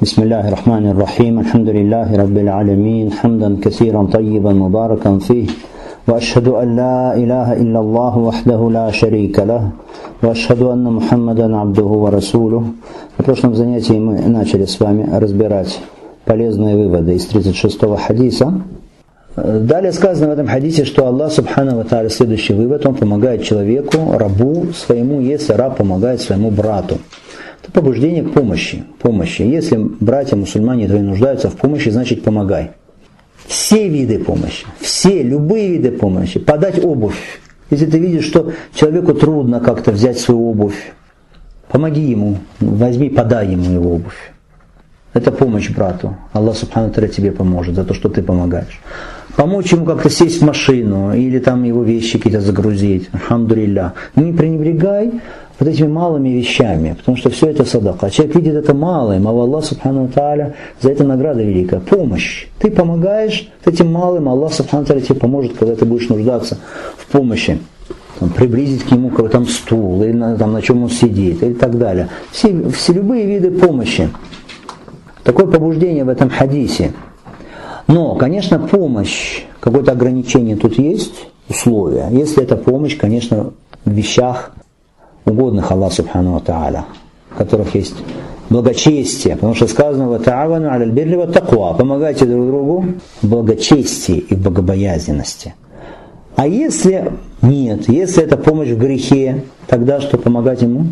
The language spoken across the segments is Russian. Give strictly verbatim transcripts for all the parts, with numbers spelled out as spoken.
بسم الله الرحمن الرحيم الحمد لله رب العالمين حمدا كثيرا طيبا مباركا فيه وأشهد أن لا إله إلا الله وحده لا شريك له وأشهد أن محمدا عبده ورسوله. В прошлом занятии мы начали с вами разбирать полезные выводы из тридцать шестого хадиса. Далее сказано в этом хадисе, что Аллах Субхану ва Тааля, следующий вывод, Он помогает человеку, рабу своему, если раб помогает своему брату. Это побуждение к помощи. помощи. Если братья-мусульмане твои нуждаются в помощи, значит помогай. Все виды помощи, все, любые виды помощи. Подать обувь. Если ты видишь, что человеку трудно как-то взять свою обувь, помоги ему, возьми, подай ему его обувь. Это помощь брату. Аллах Субхану ва Тааля тебе поможет за то, что ты помогаешь. Помочь ему как-то сесть в машину или там его вещи какие-то загрузить. Альхамдулилля. Не пренебрегай вот этими малыми вещами, потому что все это садака. Человек видит это малым, а Аллах Субхану ва Тааля за это награда великая. Помощь. Ты помогаешь этим малым, а Аллах Субхану ва Тааля тебе поможет, когда ты будешь нуждаться в помощи. Там, приблизить к нему какой-то там стул, или на, там, на чем он сидит, и так далее. Все, все любые виды помощи. Такое побуждение в этом хадисе. Но, конечно, помощь, какое-то ограничение тут есть, условия. Если это помощь, конечно, в вещах угодных Аллаху Субхану ва Тааля, в которых есть благочестие, потому что сказано «Ва та'авану а'лял бирри ва таква», помогайте друг другу в благочестии и в богобоязненности. А если нет, если это помощь в грехе, тогда что помогать ему?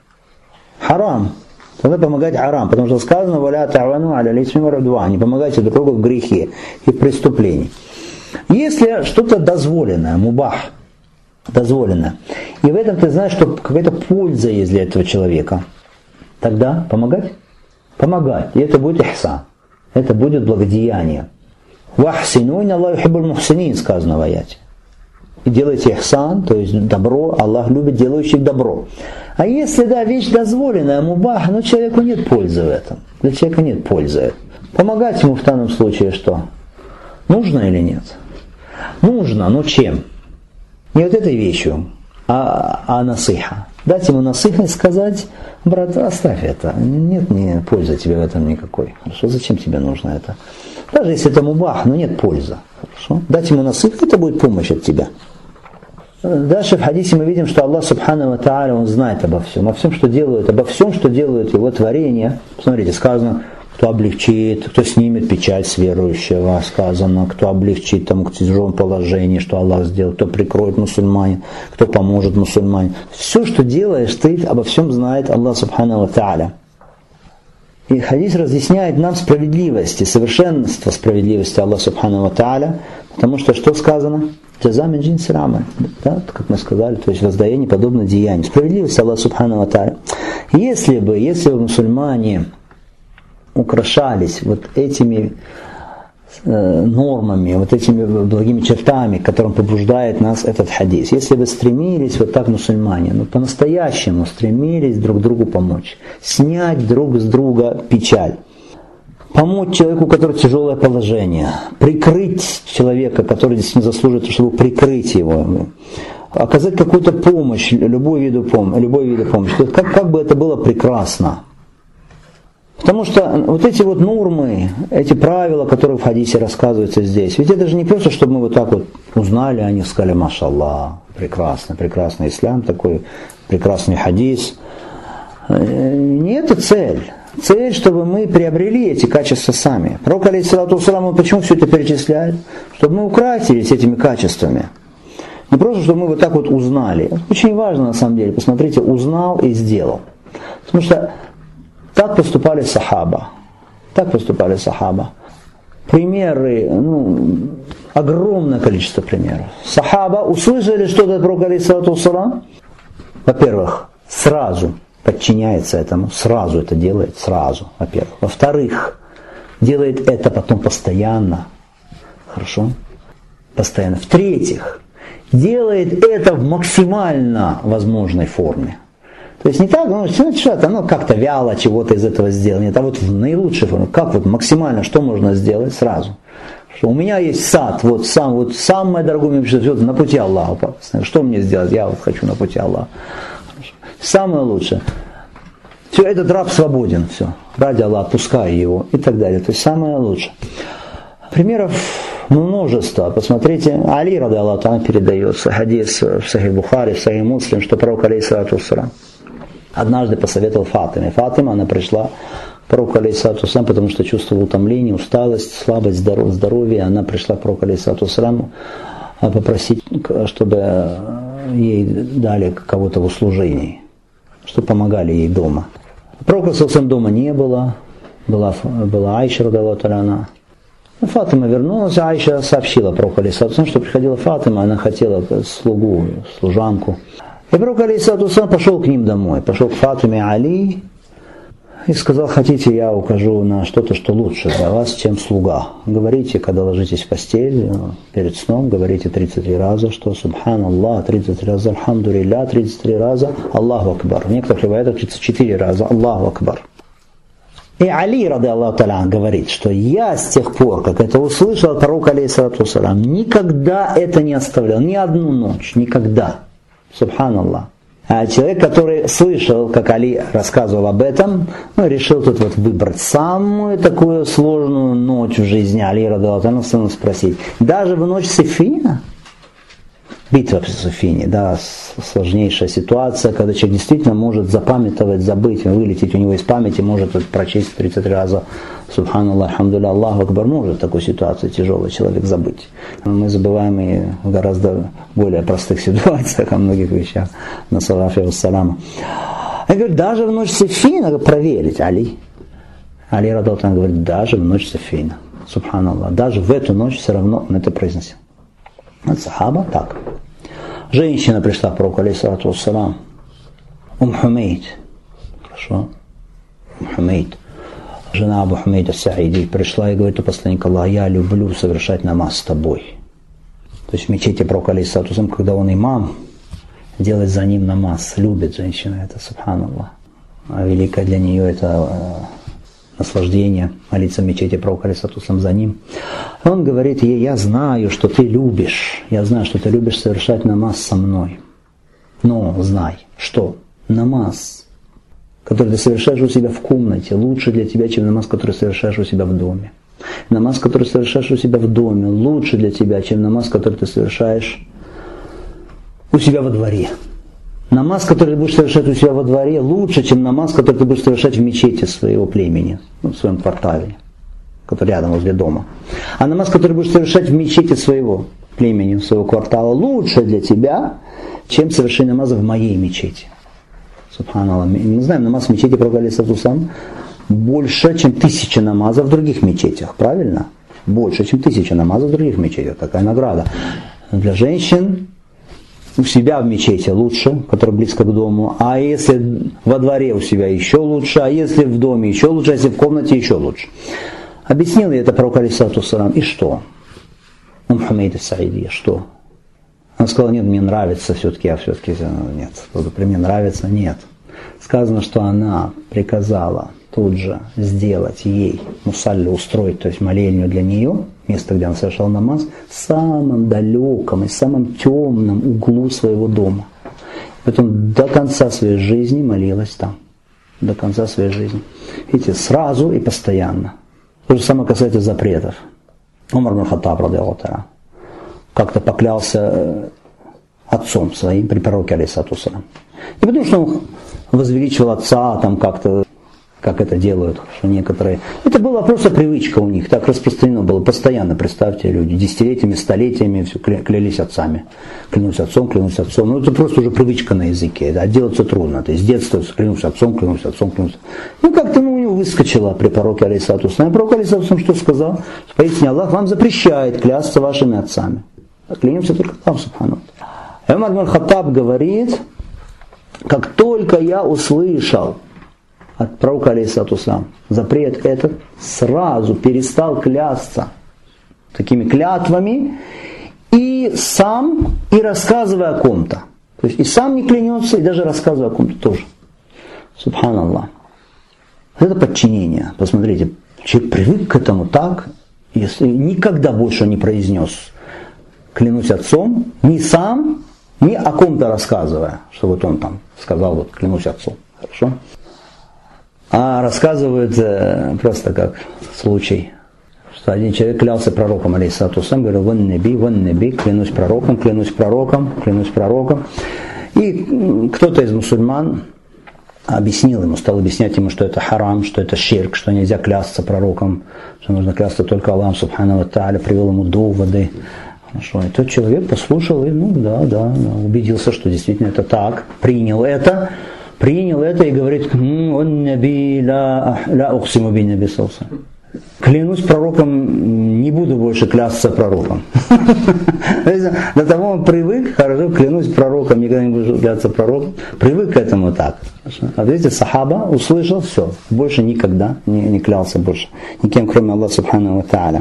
Харам. Тогда помогать харам, потому что сказано «Валя та'авану а'лял исми ва удван», не помогайте друг другу в грехе и в преступлении. Если что-то дозволенное, мубах, дозволено, и в этом ты знаешь, что какая-то польза есть для этого человека, тогда помогать? Помогать. И это будет ихсан. Это будет благодеяние. «Вахсину инна Аллаху юхиббуль мухсинин», сказано в аяте. И делайте ихсан, то есть добро, Аллах любит делающих добро. А если, да, вещь дозволенная, мубах, но человеку нет пользы в этом. Для человека нет пользы. Помогать ему в данном случае что? Нужно или нет? Нужно, но чем? Не вот этой вещью, а, а насыха. Дать ему насыха и сказать: брат, оставь это, нет ни пользы тебе в этом никакой. Хорошо, зачем тебе нужно это? Даже если это мубах, но нет пользы. Хорошо? Дать ему насыха, это будет помощь от тебя. Дальше в хадисе мы видим, что Аллах Субхану ва Тааля, Он знает обо всем, обо всем, что делают, обо всем, что делают Его творения. Посмотрите, сказано, кто облегчит, кто снимет печать с верующего, сказано, кто облегчит тому к тяжелому положению, что Аллах сделал, кто прикроет мусульманин, кто поможет мусульманин. Все, что делаешь, ты обо всем знает Аллах Субхану ва Тааля. И хадис разъясняет нам справедливость и совершенство справедливости Аллаха Субхану ва Тааля, потому что что сказано? Джаза мин джинси рамаль, да, как мы сказали, то есть воздаяние подобно деянию. Справедливость Аллаха Субхану ва Тааля. Если бы, если бы мусульмане украшались вот этими э, нормами, вот этими благими чертами, к которым побуждает нас этот хадис, если бы стремились вот так мусульмане, ну по-настоящему стремились друг другу помочь, снять друг с друга печаль, помочь человеку, у которого тяжелое положение, прикрыть человека, который действительно заслуживает, чтобы прикрыть его, оказать какую-то помощь, любой виду помощи, любой виду помощи. Как, как бы это было прекрасно. Потому что вот эти вот нормы, эти правила, которые в хадисе рассказываются здесь, ведь это же не просто, чтобы мы вот так вот узнали о них, сказали: машаллах, прекрасно, прекрасный ислам, такой прекрасный хадис. Не это цель. Цель, чтобы мы приобрели эти качества сами. Пророк, алейхиссалату вассалам, он почему все это перечисляет? Чтобы мы украсились этими качествами. Не просто, чтобы мы вот так вот узнали. Это очень важно на самом деле. Посмотрите, узнал и сделал. Потому что так поступали сахаба. Так поступали сахаба. Примеры, ну, огромное количество примеров. Сахаба услышали что-то от пророка, алейхиссалату вассалам. Во-первых, сразу подчиняется этому, сразу это делает, сразу, во-первых. Во-вторых, делает это потом постоянно. Хорошо? Постоянно. В-третьих, делает это в максимально возможной форме. То есть не так, ну что-то, ну как-то вяло чего-то из этого сделать, нет, а вот в наилучшей форме. Как вот максимально, что можно сделать сразу? Что у меня есть сад, вот сам, вот самое дорогое мне все на пути Аллаха. Что мне сделать? Я вот хочу на пути Аллаха. Самое лучшее. Все, этот раб свободен, все. Ради Аллаха, отпускай его и так далее. То есть самое лучшее. Примеров множество. Посмотрите, Али, ради Аллаха, он передается хадис в Сахих Бухари, в Сахих Муслим, что пророк алейхиссалату вассалям однажды посоветовал Фатиме. Фатима, она пришла к пророку алейхиссалату вассалям, потому что чувствовала утомление, усталость, слабость здоровья. Она пришла к пророку алейхиссалату вассалям попросить, чтобы ей дали кого-то в услужении, чтобы помогали ей дома. Пророка совсем дома не было, была, была Айша, ради Аллаха. Фатима вернулась, а Айша сообщила пророку алейхиссалату вассалям, что приходила Фатима, она хотела слугу, служанку. И пророк алейхиссалату вассалям пошел к ним домой, пошел к Фатиме Али и сказал: хотите, я укажу на что-то, что лучше для вас, чем слуга. Говорите, когда ложитесь в постель, перед сном, говорите тридцать три раза, что Субханаллах, тридцать три раза, Альхамдулилля, тридцать три раза, Аллаху Акбар. В некоторых риваятах тридцать четыре раза, Аллаху Акбар. И Али, ради Аллаху та'аля, говорит, что я с тех пор, как это услышал от пророка алейхиссалату вассалям, никогда это не оставлял, ни одну ночь, никогда. Субханаллах. А человек, который слышал, как Али рассказывал об этом, ну, решил тут вот выбрать самую такую сложную ночь в жизни Али, ради Аллаху та'аля, спросить. Даже в ночь Сиффина, битва при Сиффине, да, сложнейшая ситуация, когда человек действительно может запамятовать, забыть, вылететь у него из памяти, может прочесть тридцать три раза Субханаллах, Альхамдулилля, Аллаху Акбар, может такую ситуацию тяжелый человек забыть. Но мы забываем и в гораздо более простых ситуациях, о многих вещах. На салафе вассалама. Я говорю, даже в ночь Сиффина проверить, Али. Али ради Аллаха говорит, даже в ночь Сиффина. Субханаллах. Даже в эту ночь все равно он это произносил. Вот сахаба так. Женщина пришла к пророку алейхиссалату вассалам. Ум Хумейд. Хорошо. Ум Хумейд. Жена Абу Хумейда Саиди пришла и говорит: у посланника Аллаха, я люблю совершать намаз с тобой. То есть в мечети пророка алейхиссалату вассалам, когда он имам, делать за ним намаз. Любит женщина это, субханаллах. А великое для нее это наслаждение молиться в мечети пророка алейхиссалату вассалам за ним. Он говорит ей: я знаю, что ты любишь, я знаю, что ты любишь совершать намаз со мной. Но знай, что намаз, который ты совершаешь у себя в комнате, лучше для тебя, чем намаз, который совершаешь у себя в доме. Намаз, который совершаешь у себя в доме, лучше для тебя, чем намаз, который ты совершаешь у себя во дворе. Намаз, который ты будешь совершать у себя во дворе, лучше, чем намаз, который ты будешь совершать в мечети своего племени, ну, в своем квартале, который рядом возле дома. А намаз, который будешь совершать в мечети своего племени, своего квартала, лучше для тебя, чем совершение намаза в моей мечети. Субханаллах. Мы знаем, намаз в мечети пророка алейхиссалату вассалам больше, чем тысяча намазов в других мечетях. Правильно? Больше, чем тысяча намазов в других мечетях. Такая награда. Для женщин у себя в мечети лучше, которая близко к дому. А если во дворе у себя еще лучше, а если в доме еще лучше, а если в комнате еще лучше. Объяснил я это пророк алейхиссалату вассалам. И что? Ум Хумейд Саиди, что? Она сказала: нет, мне нравится все-таки, а все-таки нет. Мне нравится, нет. Сказано, что она приказала тут же сделать ей мусаллю, устроить, то есть молельню для нее, место, где она совершала намаз, в самом далеком и самом темном углу своего дома. Поэтому до конца своей жизни молилась там. До конца своей жизни. Видите, сразу и постоянно. То же самое касается запретов. Умар ибн Хаттаб, ради Аллаху та'аля, как-то поклялся отцом своим при пророке алейхиссалату вассалям. Не потому, что он возвеличивал отца, там как-то, как это делают, что некоторые. Это была просто привычка у них, так распространено было постоянно, представьте, люди десятилетиями, столетиями все клялись отцами. Клянусь отцом, клянусь отцом. Ну это просто уже привычка на языке, да, делаться трудно. То есть с детства клянусь отцом, клянусь отцом, клянусь. Ну как-то ну, у него выскочило при пророке алейхиссалату вассалям. Пророк алейхиссалату вассалям что сказал? Поистине Аллах вам запрещает клясться вашими отцами. Клянемся только там, субхану. Умар ибн Хаттаб говорит: как только я услышал от пророка алейхиссалату вассалям запрет этот, сразу перестал клясться такими клятвами и сам, и рассказывая о ком-то. То есть и сам не клянется, и даже рассказывая о ком-то тоже. Субханаллах. Это подчинение. Посмотрите, человек привык к этому так, если никогда больше не произнес клянусь отцом, ни сам, ни о ком-то рассказывая, что вот он там сказал, вот клянусь отцом. Хорошо? А рассказывают просто как случай, что один человек клялся пророком, алейхиссалату вассалям, говорил: «Ван наби, ван наби», клянусь пророком, клянусь пророком, клянусь пророком. И кто-то из мусульман объяснил ему, стал объяснять ему, что это харам, что это ширк, что нельзя клясться пророком, что нужно клясться только Аллахом субхану ва тааля, привел ему доводы. Хорошо. И тот человек послушал и, ну да, да, убедился, что действительно это так, принял это, принял это и говорит: «Он наби ла ухсиму би наби салса». Клянусь пророком, не буду больше клясться пророком. До того он привык, хорошо, клянусь пророком, никогда не буду клясться пророком. Привык к этому так. А видите, сахаба услышал, все, больше никогда не, не клялся больше никем, кроме Аллаха субхану ва тааля.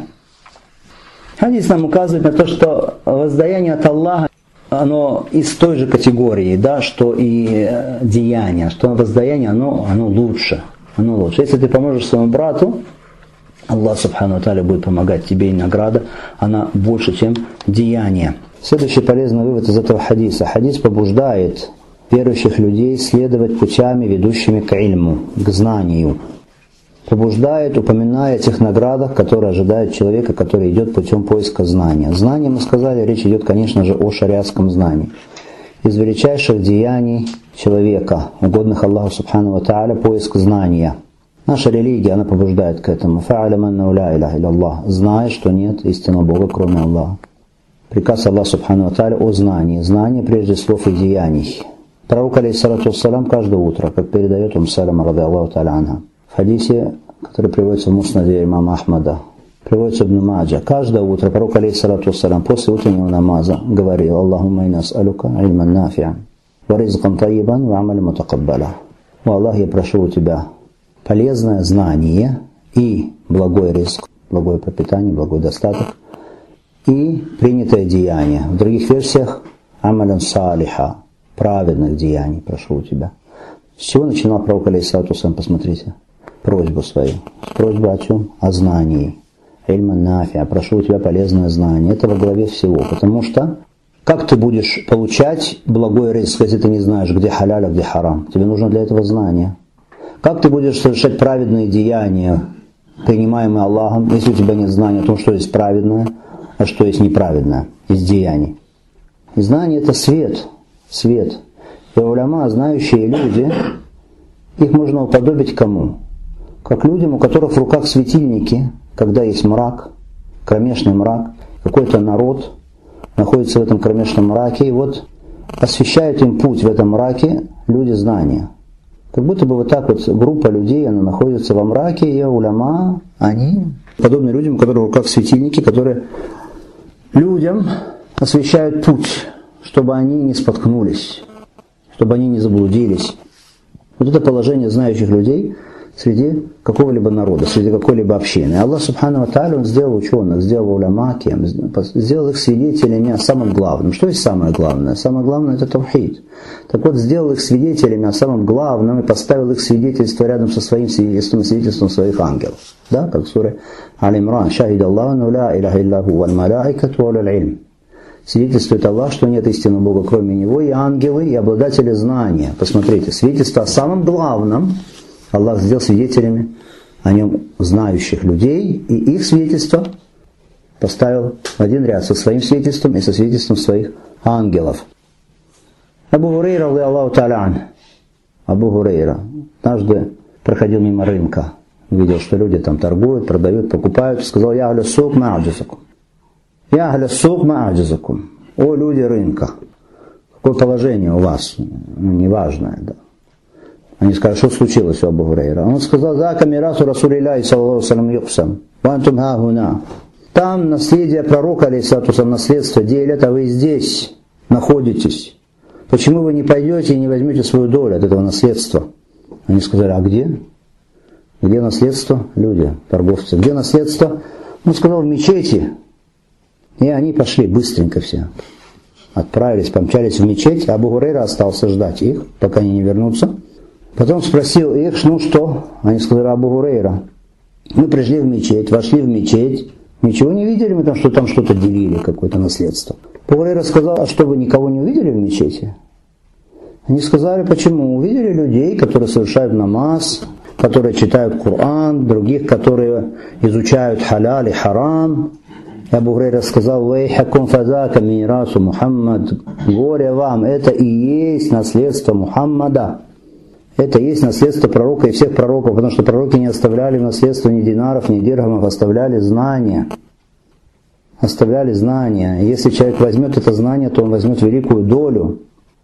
Хадис нам указывает на то, что воздаяние от Аллаха, оно из той же категории, да, что и деяние, что воздаяние, оно, оно лучше, оно лучше. Если ты поможешь своему брату, Аллах субхану ва тааля будет помогать тебе, и награда, она больше, чем деяние. Следующий полезный вывод из этого хадиса. Хадис побуждает верующих людей следовать путями, ведущими к ильму, к знанию. Побуждает, упоминая о тех наградах, которые ожидают человека, который идет путем поиска знания. Знание, мы сказали, речь идет, конечно же, о шариатском знании. Из величайших деяний человека, угодных Аллаху субхану ва тааля, поиск знания. Наша религия, она побуждает к этому. «Фа'алям аннау ла илляха илляллах». Знай, что нет истинного Бога, кроме Аллаха. Приказ Аллаха субхану ва тааля о знании. Знание прежде слов и деяний. Пророк, алейхиссалату вассалям, каждое утро, как передает Умму Салама, ради Аллаху тааля анха, в хадисе, который приводится в Муснаде имама Ахмада, приводится в Ибн Маджа, каждое утро пророк, алейхиссалату вассалям, после утреннего намаза говорил: «Аллахумма инна ас'алука ильман нафи'ан, ва ризкан таййибан, ва амаля мутакаббаля». «О Аллах, я прошу у тебя полезное знание и благой ризк, благое пропитание, благой достаток, и принятое деяние». В других версиях «амалян салиха», праведных деяний прошу у тебя. С чего начинал пророк, алейхиссалату вассалям, посмотрите, просьбу свою. Просьба о чем? О знании. Ильман нафи'а, прошу у тебя полезное знание. Это во главе всего, потому что как ты будешь получать благой ризк, если ты не знаешь, где халяль, а где харам? Тебе нужно для этого знание. Как ты будешь совершать праведные деяния, принимаемые Аллахом, если у тебя нет знания о том, что есть праведное, а что есть неправедное из деяний? И знание — это свет. Свет. И уляма, знающие люди, их можно уподобить кому? Как людям, у которых в руках светильники, когда есть мрак, кромешный мрак, какой-то народ находится в этом кромешном мраке, и вот освещают им путь в этом мраке люди знания. Как будто бы вот так вот группа людей, она находится во мраке, и уляма, они подобны людям, у которых в руках светильники, которые людям освещают путь, чтобы они не споткнулись, чтобы они не заблудились. Вот это положение знающих людей среди какого-либо народа, среди какой-либо общины. Аллах субхану ва тааля, Он сделал ученых, сделал уляма, кем, сделал их свидетелями о самом главном. Что есть самое главное? Самое главное — это таухид. Так вот, сделал их свидетелями о самом главном и поставил их свидетельство рядом со своим свидетельством, свидетельством своих ангелов. Да, как в суре Аль-Имран: «Шахид Аллаху ла иляха иллаху валь малаикату ва улул илм». Свидетельствует Аллах, что нет истинного Бога кроме Него, и ангелы, и обладатели знания. Посмотрите, свидетельство о самом главном Аллах сделал свидетелями о Нем знающих людей, и их свидетельство поставил в один ряд со своим свидетельством и со свидетельством своих ангелов. Абу Хурейра, Аллаху тааля ан, Абу Хурейра однажды проходил мимо рынка, видел, что люди там торгуют, продают, покупают, сказал: «Я ахля сук ма аджазакум». «Я ахля сук ма аджазакум». О, люди рынка, какое положение у вас? Ну, неважное, да. Они сказали: что случилось у Абу Хурейра? Он сказал: «Зака мирасу Расулилляхи саллаллаху алейхи ва саллям юксам, ва антум ха хуна». Там наследие пророка, алейхиссалату ва саллям, наследство делят, а вы здесь находитесь. Почему вы не пойдете и не возьмете свою долю от этого наследства? Они сказали: а где? Где наследство? Люди, торговцы. Где наследство? Он сказал: в мечети. И они пошли быстренько все. Отправились, помчались в мечеть, а Абу Хурейра остался ждать их, пока они не вернутся. Потом спросил их: ну что? Они сказали: Абу Хурейра, мы пришли в мечеть, вошли в мечеть, ничего не видели мы там, что там что-то делили, какое-то наследство. Абу Хурейра сказал: а что, вы никого не увидели в мечети? Они сказали: почему? Увидели людей, которые совершают намаз, которые читают Коран, других, которые изучают халяль и харам. Абу Гурейра сказал: «Вайхакум фазака мирасу Мухаммад». Горе вам, это и есть наследство Мухаммада. Это и есть наследство пророка и всех пророков, потому что пророки не оставляли в наследство ни динаров, ни дирхамов, оставляли знания. Оставляли знания. Если человек возьмет это знание, то он возьмет великую долю.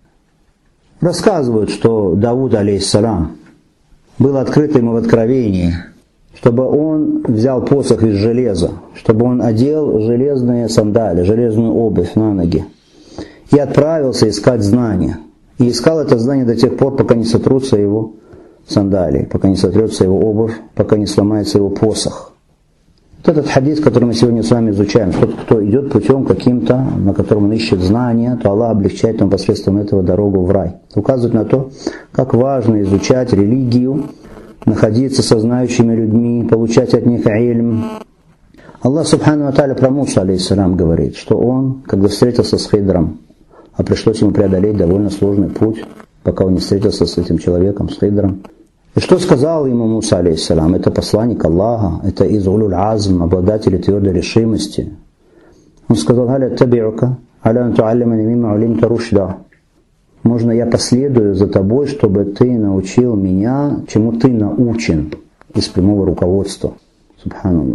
Рассказывают, что Давуд, алейхиссалям, было открыто ему в откровении, чтобы он взял посох из железа, чтобы он одел железные сандали, железную обувь на ноги и отправился искать знания. И искал это знание до тех пор, пока не сотрутся его сандалии, пока не сотрется его обувь, пока не сломается его посох. Вот этот хадис, который мы сегодня с вами изучаем, что кто идет путем каким-то, на котором он ищет знания, то Аллах облегчает ему посредством этого дорогу в рай. Указывает на то, как важно изучать религию, находиться со знающими людьми, получать от них ильм. Аллах субхану ва тааля про Мусу, алейхиссалям, говорит, что он, когда встретился с Хидром, а пришлось ему преодолеть довольно сложный путь, пока он не встретился с этим человеком, с Хидром. И что сказал ему Муса, алейхиссалям? Это посланник Аллаха, это из улуль азм, обладатель твердой решимости. Он сказал: «Халя табиука, аля ан туаллимани мимма улимта рушда». Можно я последую за тобой, чтобы ты научил меня, чему ты научен из прямого руководства. Субханаллах.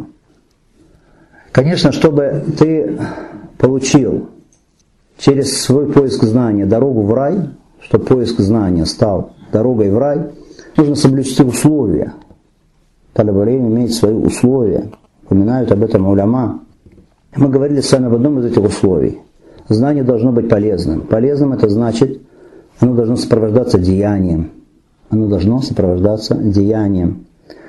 Конечно, чтобы ты получил через свой поиск знания дорогу в рай, чтобы поиск знания стал дорогой в рай, нужно соблюсти условия. Талаб иль-илм имеет свои условия. Упоминают об этом уляма. Мы говорили с вами об одном из этих условий. Знание должно быть полезным. Полезным это значит, оно должно сопровождаться деянием. Оно должно сопровождаться деянием.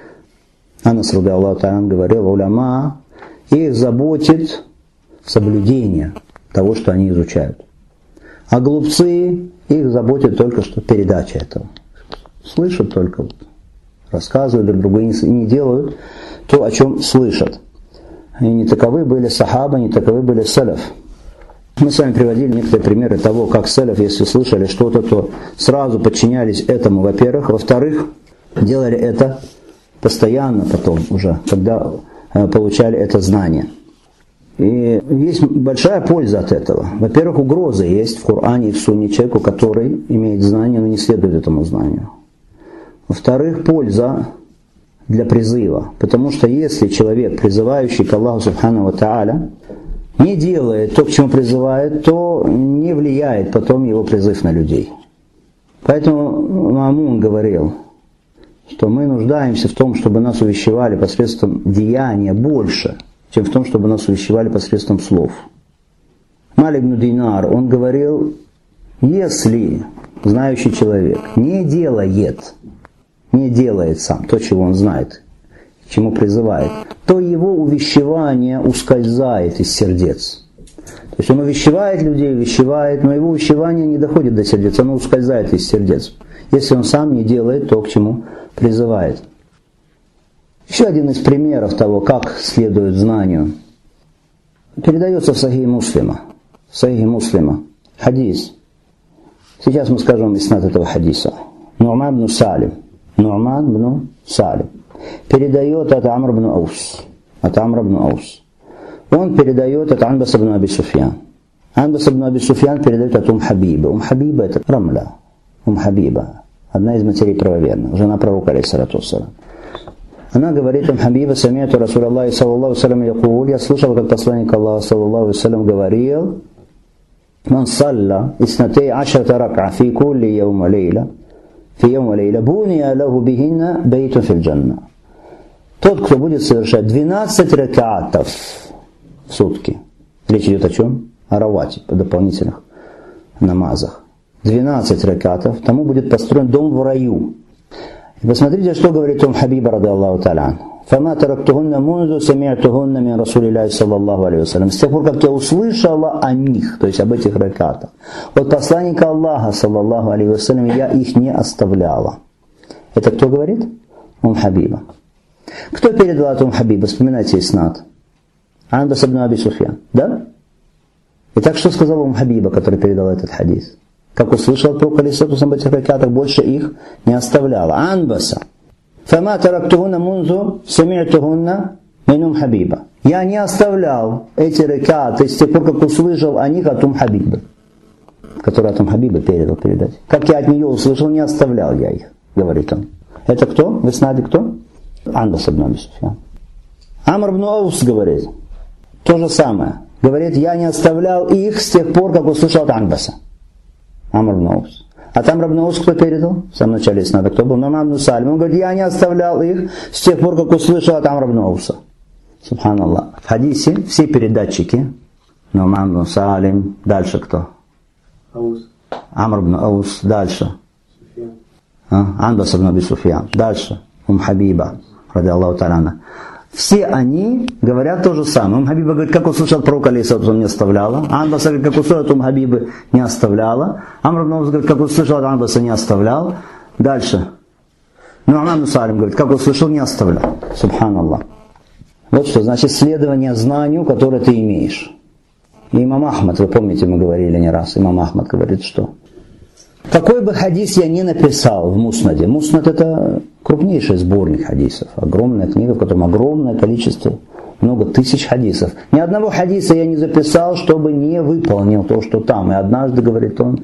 Анас радиаллаху та'аля говорил: уляма, их заботит соблюдение того, что они изучают. А глупцы, их заботит только что передача этого. Слышат только, вот, рассказывают друг другу и не делают то, о чем слышат. И не таковы были сахаба, не таковы были салаф. Мы с вами приводили некоторые примеры того, как салаф, если слышали что-то, то сразу подчинялись этому, во-первых. Во-вторых, делали это постоянно потом уже, когда получали это знание. И есть большая польза от этого. Во-первых, угроза есть в Коране и в Сунне человеку, который имеет знание, но не следует этому знанию. Во-вторых, польза для призыва. Потому что если человек, призывающий к Аллаху субхану ва тааля, не делает то, к чему призывает, то не влияет потом его призыв на людей. Поэтому Маамун говорил, что мы нуждаемся в том, чтобы нас увещевали посредством деяния больше, чем в том, чтобы нас увещевали посредством слов. Малик ибн Динар, он говорил: если знающий человек не делает, не делает сам то, чего он знает, к чему призывает, то его увещевание ускользает из сердец. То есть он увещевает людей, увещевает, но его увещевание не доходит до сердец, оно ускользает из сердец, если он сам не делает то, к чему призывает. Еще один из примеров того, как следует знанию, передается в Сахих Муслима. В Сахих Муслима хадис. Сейчас мы скажем иснад этого хадиса. Ну'ман ибн Салим. Ну'ман ибн Салим передает от Амр ибн Аус. От Амр ибн Аус. Он передает от Анбас ибн Аби Суфьян. Анбас ибн Аби Суфьян передает от Ум Хабиба. Ум Хабиба это Рамля. Ум Хабиба. Одна из матерей правоверных. Жена пророка, алейхиссалату вассалям. Она говорит: Ум Хабиба сами'ту Расулаллахи саллаллаху салям якул. Я слышал, как посланник Аллаха саллаллаху салям говорил: Ман салла иснатей ашрата рак'a фи кулли яума лейла фи яума лейла буния лаху бихинна бейтун фил джанна. Тот, кто будет совершать двенадцать рак'атов в сутки. Речь идет о чем? О равате, по дополнительных намазах. двенадцать рак'атов, тому будет построен дом в раю. И посмотрите, что говорит Ум Хабиба радиаллаху та'аля. «Фама тарактухунна мунзу сами'тухунна мин Расулиллахи саллаллаху алейхи вассалям». С тех пор, как я услышала о них, то есть об этих ракатах, от посланника Аллаха саллаллаху алейхи вассалям, я их не оставляла. Это кто говорит? Ум Хабиба. Кто передал от Ум Хабиба? Вспоминайте иснад. Анбас ибн Аби Суфьян. Да? Итак, что сказал Ум Хабиба, который передал этот хадис? Как услышал от пророка алейхиссалату вассалям об этих ракатах, больше их не оставляла. Анбаса. «Фама тарактухунна мунзу сами'тухунна мин Хабиба». Я не оставлял эти ракаты с тех пор, как услышал о них от Ум Хабиба, который от Ум Хабиба передал передать. Как я от нее услышал, не оставлял я их, говорит он. Это кто? Вы знаете кто? Анбас ибн Аби Суфьян. Амр ибн Аус говорит то же самое. Говорит, я не оставлял их с тех пор, как услышал от Анбаса. Амр ибн Аус. А там ибн Аус кто передал? В самом начале снада кто был? Нуман ибн Салим. Он говорит, я не оставлял их с тех пор, как услышал от Амр ибн Ауса. Субханаллах. В хадисе все передатчики, Нуман ибн Салим, дальше кто? Аус. Амр ибн Аус, дальше. А? Анбас ибн Аби Суфьян, дальше. Ум Хабиба, ради Аллаху та'аля. Все они говорят то же самое. Ум Хабиба говорит, как услышал пророка, алейхиссалату он не оставляла. Анбаса говорит, как услышал от Ум Хабибы, не оставляла. Амр ибн Аус говорит, как услышал от Анбаса, не оставлял. Дальше. Нуман ибн Салим говорит, как услышал, не оставлял. Субханаллах. Вот что значит следование знанию, которое ты имеешь. И имам Ахмад, вы помните, мы говорили не раз, имам Ахмад говорит, что какой бы хадис я ни написал в Муснаде, Муснад это крупнейший сборник хадисов, огромная книга, в котором огромное количество, много тысяч хадисов. Ни одного хадиса я не записал, чтобы не выполнил то, что там. И однажды, говорит он,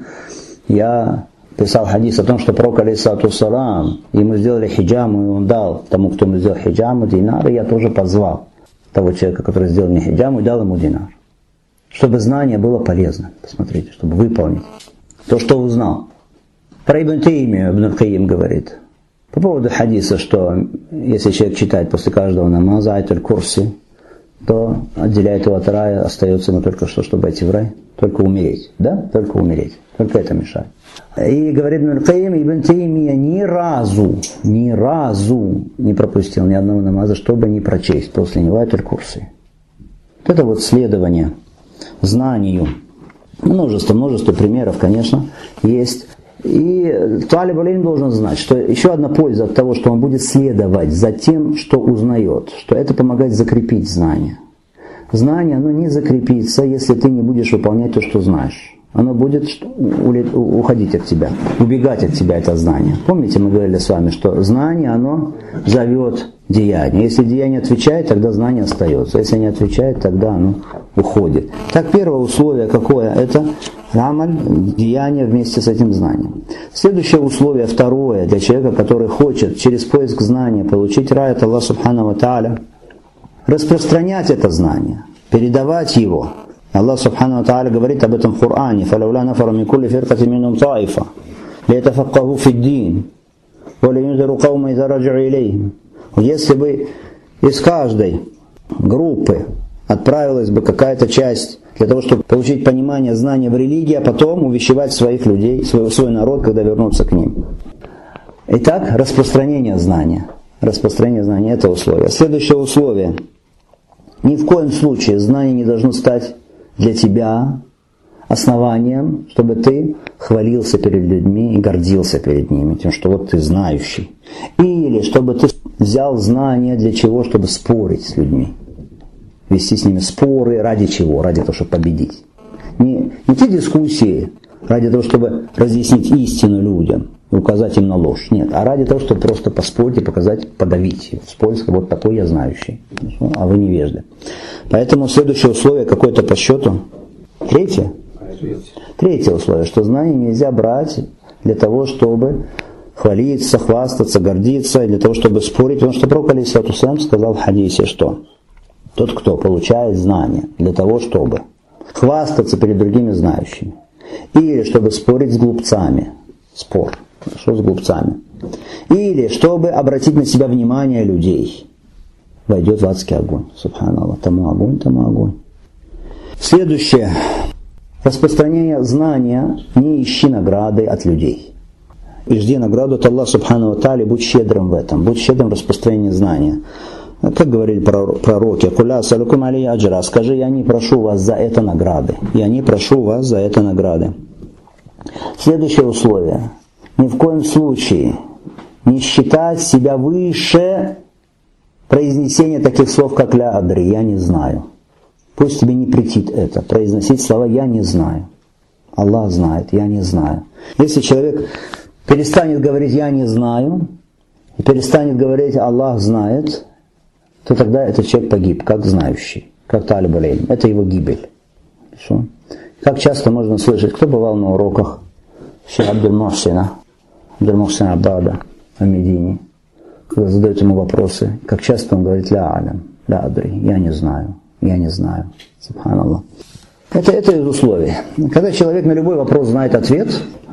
я писал хадис о том, что пророк, алейхиссалату вассалам, ему сделали хиджаму, и он дал тому, кто ему сделал хиджаму, динар, и я тоже позвал того человека, который сделал мне хиджаму, и дал ему динар. Чтобы знание было полезно, посмотрите, чтобы выполнить то, что узнал. Про Ибн Таймию Ибн Кайим говорит, по поводу хадиса, что если человек читает после каждого намаза айтуль курси, то отделяет его от рая, остается ему только что, чтобы войти в рай, только умереть, да, только умереть, только это мешает. И говорит Ибн Кайим, Ибн Таймия ни разу, ни разу не пропустил ни одного намаза, чтобы не прочесть после него айтуль курси. Вот это вот следование знанию. Множество, множество примеров, конечно, есть. И талиб аль-илм должен знать, что еще одна польза от того, что он будет следовать за тем, что узнает, что это помогает закрепить знание. Знание, оно не закрепится, если ты не будешь выполнять то, что знаешь. Оно будет уходить от тебя, убегать от тебя это знание. Помните, мы говорили с вами, что знание, оно зовет деяние. Если деяние отвечает, тогда знание остается. Если не отвечает, тогда оно уходит. Так, первое условие какое? Это амаль, деяние вместе с этим знанием. Следующее условие, второе, для человека, который хочет через поиск знания получить рай от Аллаха Субхану ва Тааля, распространять это знание, передавать его. Аллах Субхану ва Тааля говорит об этом в Коране: «Фалауля нафара мин кулли фиркатин минхум таифа, лиятафаккаху фид-дин, ва лиюнзиру каума иза раджа'у илейхим». Если бы из каждой группы отправилась бы какая-то часть для того, чтобы получить понимание, знания в религии, а потом увещевать своих людей, свой, свой народ, когда вернутся к ним. Итак, распространение знания. Распространение знания – это условие. Следующее условие. Ни в коем случае знание не должно стать для тебя основанием, чтобы ты хвалился перед людьми и гордился перед ними, тем, что вот ты знающий. Или чтобы ты взял знания для чего? Чтобы спорить с людьми. Вести с ними споры ради чего? Ради того, чтобы победить. Не, не те дискуссии ради того, чтобы разъяснить истину людям и указать им на ложь. Нет, а ради того, чтобы просто поспорить и показать, подавить их. Спорить, вот такой я знающий, а вы невежды. Поэтому следующее условие какое-то по счету. Третье? Третье условие, что знание нельзя брать для того, чтобы хвалиться, хвастаться, гордиться, и для того, чтобы спорить. Потому что пророк алейхиссалату вассалям сказал в хадисе, что тот, кто получает знания для того, чтобы хвастаться перед другими знающими, или чтобы спорить с глупцами, спор, что с глупцами, или чтобы обратить на себя внимание людей, войдет в адский огонь. Субханаллах, тому огонь, тому огонь. Следующее. Распространение знания, не ищи награды от людей. И жди награду от Аллаха Субхану ва Тааля, будь щедрым в этом, будь щедрым в распространении знания. Как говорили пророки, «Куля салюкум алейя аджра», скажи, я не прошу вас за это награды. Я не прошу вас за это награды. Следующее условие. Ни в коем случае не считать себя выше произнесения таких слов, как «ля адри», я не знаю. Пусть тебе не претит это, произносить слова «я не знаю». Аллах знает, я не знаю. Если человек перестанет говорить «я не знаю», и перестанет говорить «Аллах знает», то тогда этот человек погиб, как знающий, как талиб аль-илм. Это его гибель. Хорошо? Как часто можно слышать, кто бывал на уроках шейха Абдуль-Мухсина, Абдуль-Мухсина Аббада в Медине, когда задают ему вопросы, как часто он говорит «Ля алям, ля адри», «Я не знаю, я не знаю». Субханаллах. Это, это из условий. Когда человек на любой вопрос знает ответ,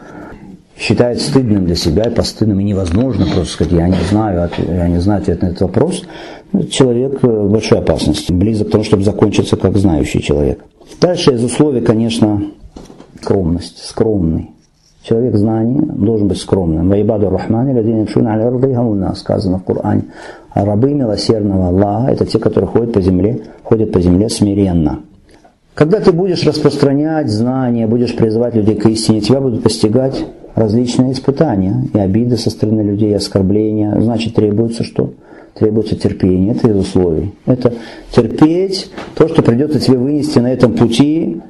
считает стыдным для себя и постыдным, и невозможно просто сказать «я не знаю, я не знаю ответ на этот вопрос», человек в большой опасности, близок к тому, чтобы закончиться как знающий человек. Дальше из условий, конечно, скромность, скромный. Человек знания должен быть скромным. «Ваибаду рахмани ладин ямшуна аля арди гауна», сказано в Коране. А рабы милосердного Аллаха – это те, которые ходят по земле, ходят по земле смиренно. Когда ты будешь распространять знания, будешь призывать людей к истине, тебя будут постигать различные испытания и обиды со стороны людей, и оскорбления. Значит, требуется что? Требуется терпение. Это из условий. Это терпеть то, что придется тебе вынести на этом пути.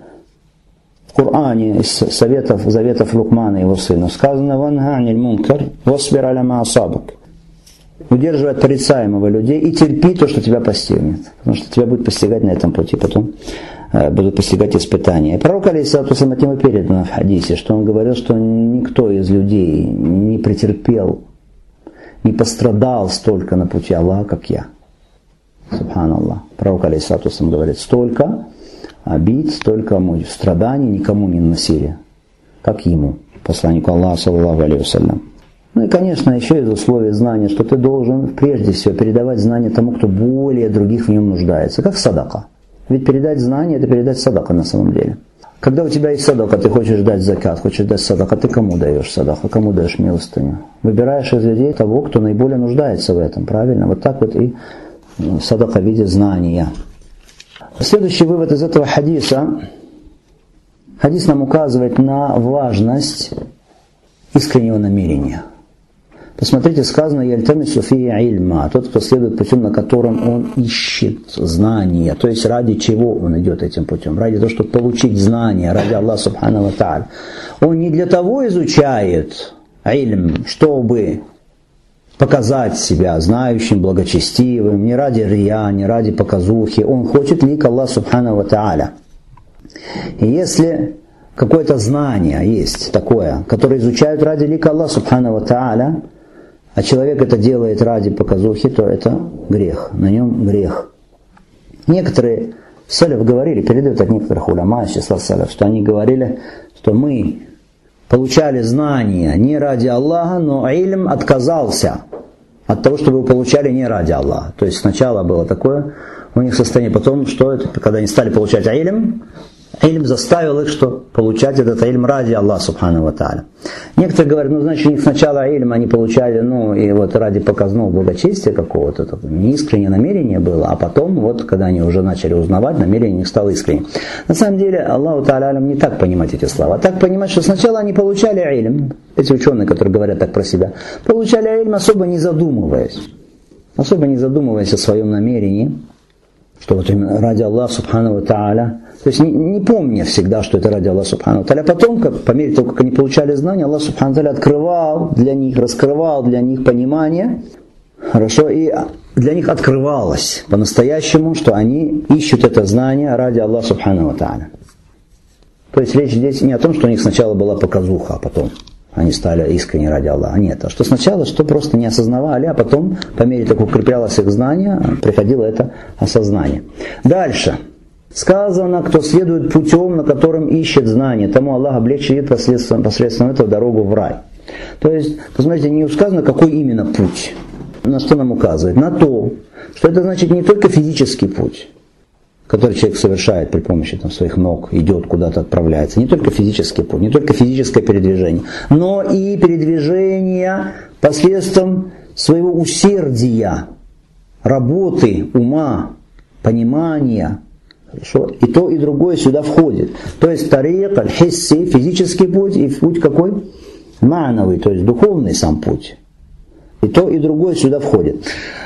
В Коране из советов, заветов Лукмана и его сына сказано «Ванга аниль мункар, восбир аля ма асабак». Удерживай от порицаемого людей и терпи то, что тебя постигнет. Потому что тебя будет постигать на этом пути. Потом э, будут постигать испытания. И пророк алейхиссалату вассалям от него передано в хадисе, что он говорил, что никто из людей не претерпел, не пострадал столько на пути Аллаха, как я. Субханаллах. Пророк алейхиссалату вассалям говорит, столько обид, столько страданий никому не наносили, как ему, посланнику Аллаха, саллаллаху алейхи вассалям. Ну и, конечно, еще из условий знания, что ты должен прежде всего передавать знания тому, кто более других в нем нуждается, как садака. Ведь передать знания – это передать садака на самом деле. Когда у тебя есть садака, ты хочешь дать закат, хочешь дать садака, ты кому даешь садака, кому даешь милостыню? Выбираешь из людей того, кто наиболее нуждается в этом, правильно? Вот так вот и садака в виде знания. Следующий вывод из этого хадиса. Хадис нам указывает на важность искреннего намерения. Посмотрите, сказано «Яльтамису фи ильма», тот, кто следует путем, на котором он ищет знания. То есть ради чего он идет этим путем? Ради того, чтобы получить знания, ради Аллаха субхану ва тааля. Он не для того изучает ильм, чтобы показать себя знающим, благочестивым, не ради рия, не ради показухи. Он хочет лик Аллаха субхану ва тааля. И если какое-то знание есть такое, которое изучают ради лика Аллаха субхану ва тааля, а человек это делает ради показухи, то это грех, на нем грех. Некоторые саляф говорили, передают от некоторых уляма, из числа саляф, что они говорили, что мы получали знания не ради Аллаха, но ильм отказался от того, чтобы вы получали не ради Аллаха. То есть сначала было такое у них состояние, потом, что это, когда они стали получать ильм, ильм заставил их, что получать этот ильм ради Аллаха субхану ва тааля. Некоторые говорят, ну значит у них сначала ильм они получали, ну и вот ради показного благочестия какого-то, неискреннее намерение было, а потом вот когда они уже начали узнавать, намерение у них стало искренним. На самом деле Аллаху тааля не так понимать эти слова, а так понимать, что сначала они получали ильм, эти ученые, которые говорят так про себя, получали ильм особо не задумываясь, особо не задумываясь о своем намерении, что вот именно ради Аллаха субхану ва тааля. То есть не, не помня всегда, что это ради Аллаха субхану ва тааля. Потом, как, по мере того, как они получали знания, Аллах субхану ва тааля открывал для них, раскрывал для них понимание. Хорошо, и для них открывалось по-настоящему, что они ищут это знание ради Аллаха субхану ва тааля. То есть речь здесь не о том, что у них сначала была показуха, а потом они стали искренне ради Аллаха. Нет, а что сначала, что просто не осознавали, а потом, по мере того, как укреплялось их знание, приходило это осознание. Дальше. Сказано, кто следует путем, на котором ищет знание, тому Аллах облегчит посредством, посредством этого дорогу в рай. То есть, посмотрите, не сказано, какой именно путь. На что нам указывает? На то, что это значит не только физический путь, который человек совершает при помощи там, своих ног, идет куда-то, отправляется. Не только физический путь, не только физическое передвижение, но и передвижение посредством своего усердия, работы, ума, понимания. Хорошо? И то, и другое сюда входит. То есть тарик, аль-хисси, физический путь, и путь какой? Ма'навый, то есть духовный сам путь. И то, и другое сюда входит.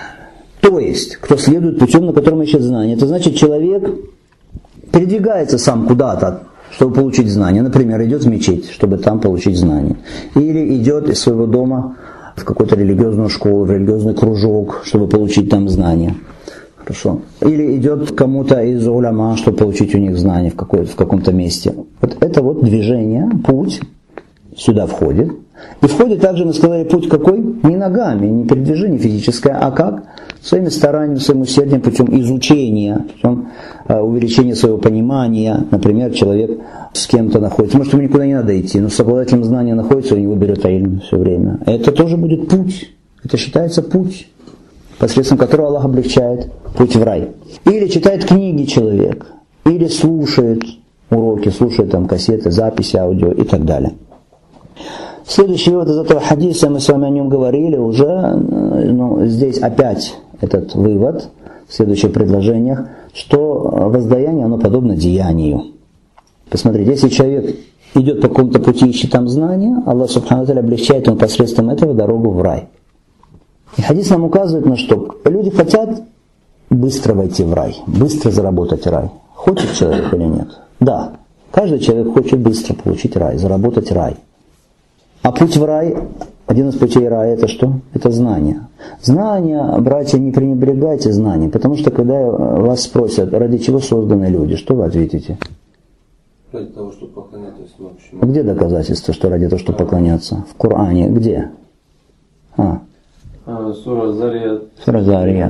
То есть, кто следует путем, на котором ищет знания, это значит, человек передвигается сам куда-то, чтобы получить знания. Например, идет в мечеть, чтобы там получить знания. Или идет из своего дома в какую-то религиозную школу, в религиозный кружок, чтобы получить там знания. Хорошо. Или идет кому-то из уляма, чтобы получить у них знания в, какой, в каком-то месте. Вот это вот движение, путь сюда входит. И входит также, мы сказали, путь какой? Не ногами, не передвижение физическое, а как? Своими стараниями, своим усердием, путем изучения, путем э, увеличения своего понимания. Например, человек с кем-то находится, может, ему никуда не надо идти, но с обладателем знания находится, у него берет ильм все время. Это тоже будет путь. Это считается путь, посредством которого Аллах облегчает путь в рай. Или читает книги человек, или слушает уроки, слушает там кассеты, записи, аудио и так далее. Следующий вывод из этого хадиса, мы с вами о нем говорили уже, ну, здесь опять этот вывод, в следующих предложениях, что воздаяние, оно подобно деянию. Посмотрите, если человек идет по какому-то пути, ищет там знания, Аллах Субхану ва Тааля облегчает ему посредством этого дорогу в рай. И хадис нам указывает на что? Люди хотят быстро войти в рай, быстро заработать рай. Хочет человек или нет? Да, каждый человек хочет быстро получить рай, заработать рай. А путь в рай, один из путей рая, это что? Это знание. Знания, братья, не пренебрегайте знанием, потому что когда вас спросят, ради чего созданы люди, что вы ответите? Ради того, чтобы поклоняться всему. Где доказательства, что ради того, чтобы поклоняться? В Коране. Где? А. Сура Зарият. Сура Зарият.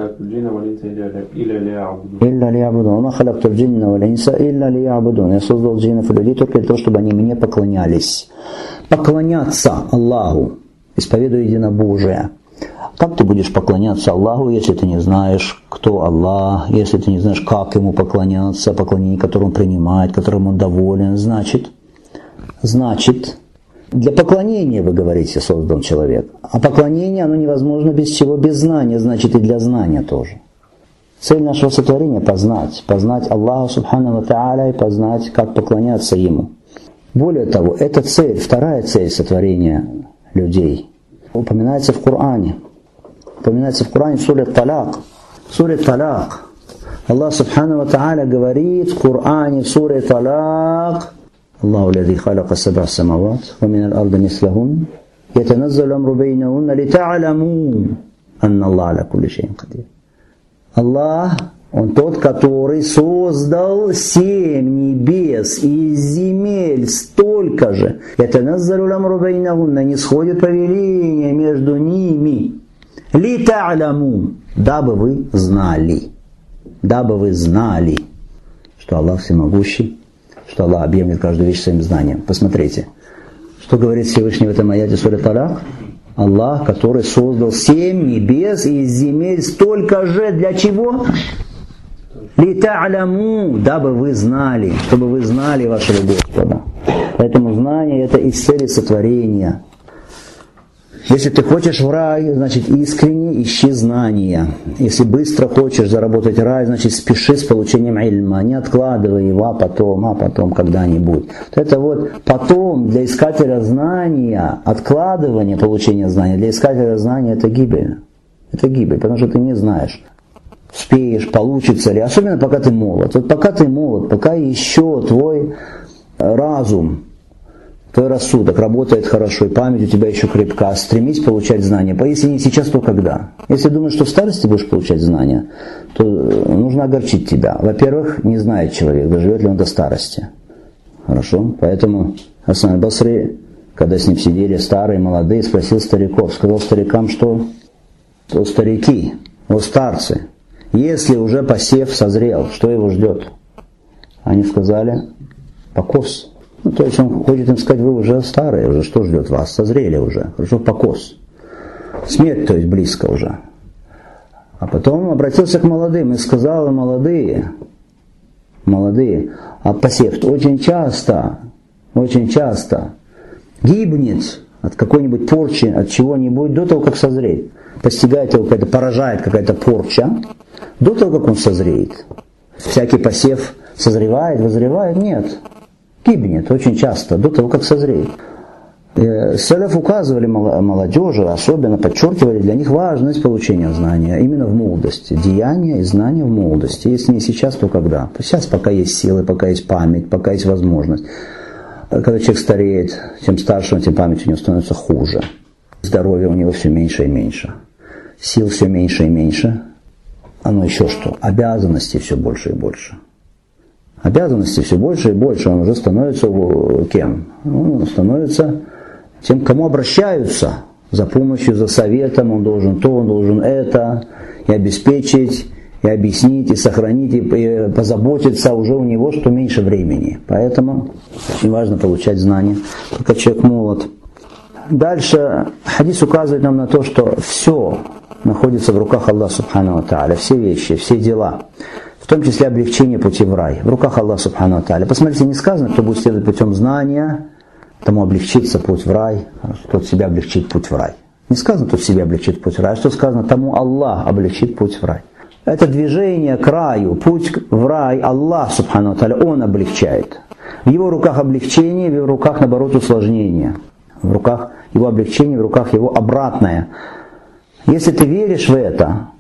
Илля лиябудун. Вама халакту джинна вал инса илля лиябудун. Я создал джиннов и людей только для того, чтобы они мне поклонялись. Поклоняться Аллаху, исповедуя единобожие. Как ты будешь поклоняться Аллаху, если ты не знаешь, кто Аллах, если ты не знаешь, как Ему поклоняться, поклонение, которое Он принимает, которым Он доволен? Значит, значит, для поклонения, вы говорите, создан человек. А поклонение, оно невозможно без чего? Без знания, значит, и для знания тоже. Цель нашего сотворения – познать. Познать Аллаха Субхану ва Тааля и познать, как поклоняться Ему. Более того, эта цель, вторая цель сотворения людей, упоминается в Коране. Упоминается в Коране в суре Талак. В суре Талак. Аллах Субхану ва Тааля говорит в Коране в суре Талак: Аллаху лази халака саб'a самават, ва мин аль-арди мислахун, ятаназзалу амру бейнахунна лита'ламу анна Аллаха аля кулли шай'ин кадир. Аллах, Он тот, который создал семь небес и земель столько же. Ятаназзалу амру бейнахунна, не сходит повеление между ними. Лита'ламу, дабы вы знали, дабы вы знали, что Аллах всемогущий, что Аллах объемлет каждую вещь своим знанием. Посмотрите, что говорит Всевышний в этом аяте суре Талак. Аллах, который создал семь небес и земель столько же для чего? Лита'ламу, дабы вы знали, чтобы вы знали вашего Господа. Поэтому знание это из цели сотворения. Если ты хочешь в рай, значит искренне ищи знания. Если быстро хочешь заработать рай, значит спеши с получением ильма. Не откладывай его, а потом, а потом когда-нибудь. Это вот потом для искателя знания, откладывание получения знания, для искателя знания это гибель. Это гибель, потому что ты не знаешь, успеешь, получится ли. Особенно пока ты молод. Вот пока ты молод, пока еще твой разум, твой рассудок работает хорошо, и память у тебя еще крепка, стремись получать знания. Если не сейчас, то когда? Если думаешь, что в старости будешь получать знания, то нужно огорчить тебя. Во-первых, не знает человек, доживет ли он до старости. Хорошо? Поэтому Асан аль-Басри, когда с ним сидели старые, молодые, спросил стариков, сказал старикам, что о старики, о старцы, если уже посев созрел, что его ждет? Они сказали: покос. Ну, то есть он хочет им сказать: вы уже старые, уже что ждет вас? Созрели уже, хорошо, покос. Смерть, то есть близко уже. А потом обратился к молодым и сказал: молодые, молодые, а посев очень часто, очень часто гибнет от какой-нибудь порчи, от чего-нибудь до того, как созреет. Постигает его какая-то, поражает какая-то порча до того, как он созреет. Всякий посев созревает, вызревает? Нет. Гибнет очень часто, до того, как созреет. Салаф указывали молодежи, особенно подчеркивали для них важность получения знания именно в молодости. Деяния и знания в молодости. Если не сейчас, то когда? Сейчас, пока есть силы, пока есть память, пока есть возможность. Когда человек стареет, чем старше он, тем память у него становится хуже. здоровья у него все меньше и меньше, сил все меньше и меньше, оно еще что? Обязанностей все больше и больше. Обязанностей все больше и больше, он уже становится кем? Он становится тем, к кому обращаются за помощью, за советом, он должен то, он должен это, и обеспечить, и объяснить, и сохранить, и позаботиться, уже у него что меньше времени. Поэтому очень важно получать знания, пока человек молод. Дальше хадис указывает нам на то, что все находится в руках Аллаха Субхану ва Тааля, все вещи, все дела, в том числе облегчение пути в рай, в руках Аллаха Субхану ва Тааля. Посмотрите, не сказано, кто будет следовать путем знания, тому облегчится путь в рай, тот себя облегчит путь в рай. Не сказано, тот себя облегчит путь в рай, а что сказано, тому Аллах облегчит путь в рай. Это движение к раю, путь в рай, Аллах Субхану ва Тааля, Он облегчает. В Его руках облегчение, в Его руках, наоборот, усложнение. В руках Его облегчение, в руках Его обратное. Если ты веришь в это,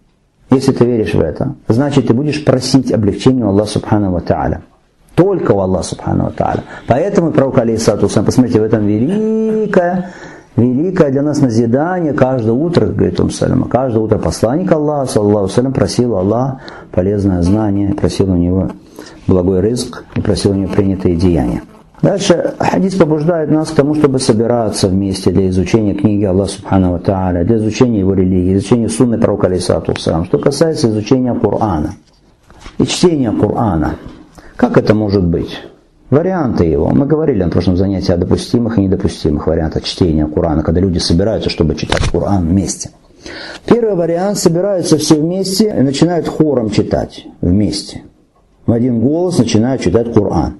если ты веришь в это, значит ты будешь просить облегчения у Аллаха Субхану ва Тааля. Только у Аллаха Субхану ва Тааля. Поэтому пророк алейхиссалату вассалям, посмотрите, в этом великое, великое для нас назидание каждое утро, говорит он салям, каждое утро посланник Аллаха, саллаллаху салям, просил Аллаха полезное знание, просил у него благой ризк и просил у него принятые деяния. Дальше хадис побуждает нас к тому, чтобы собираться вместе для изучения книги Аллаха Субхану ва Тааля, для изучения его религии, изучения сунны пророка алейхиссалату вассалям. Что касается изучения Корана и чтения Корана, как это может быть? Варианты его. Мы говорили на прошлом занятии о допустимых и недопустимых вариантах чтения Корана, когда люди собираются, чтобы читать Коран вместе. Первый вариант: собираются все вместе и начинают хором читать вместе. В один голос начинают читать Коран.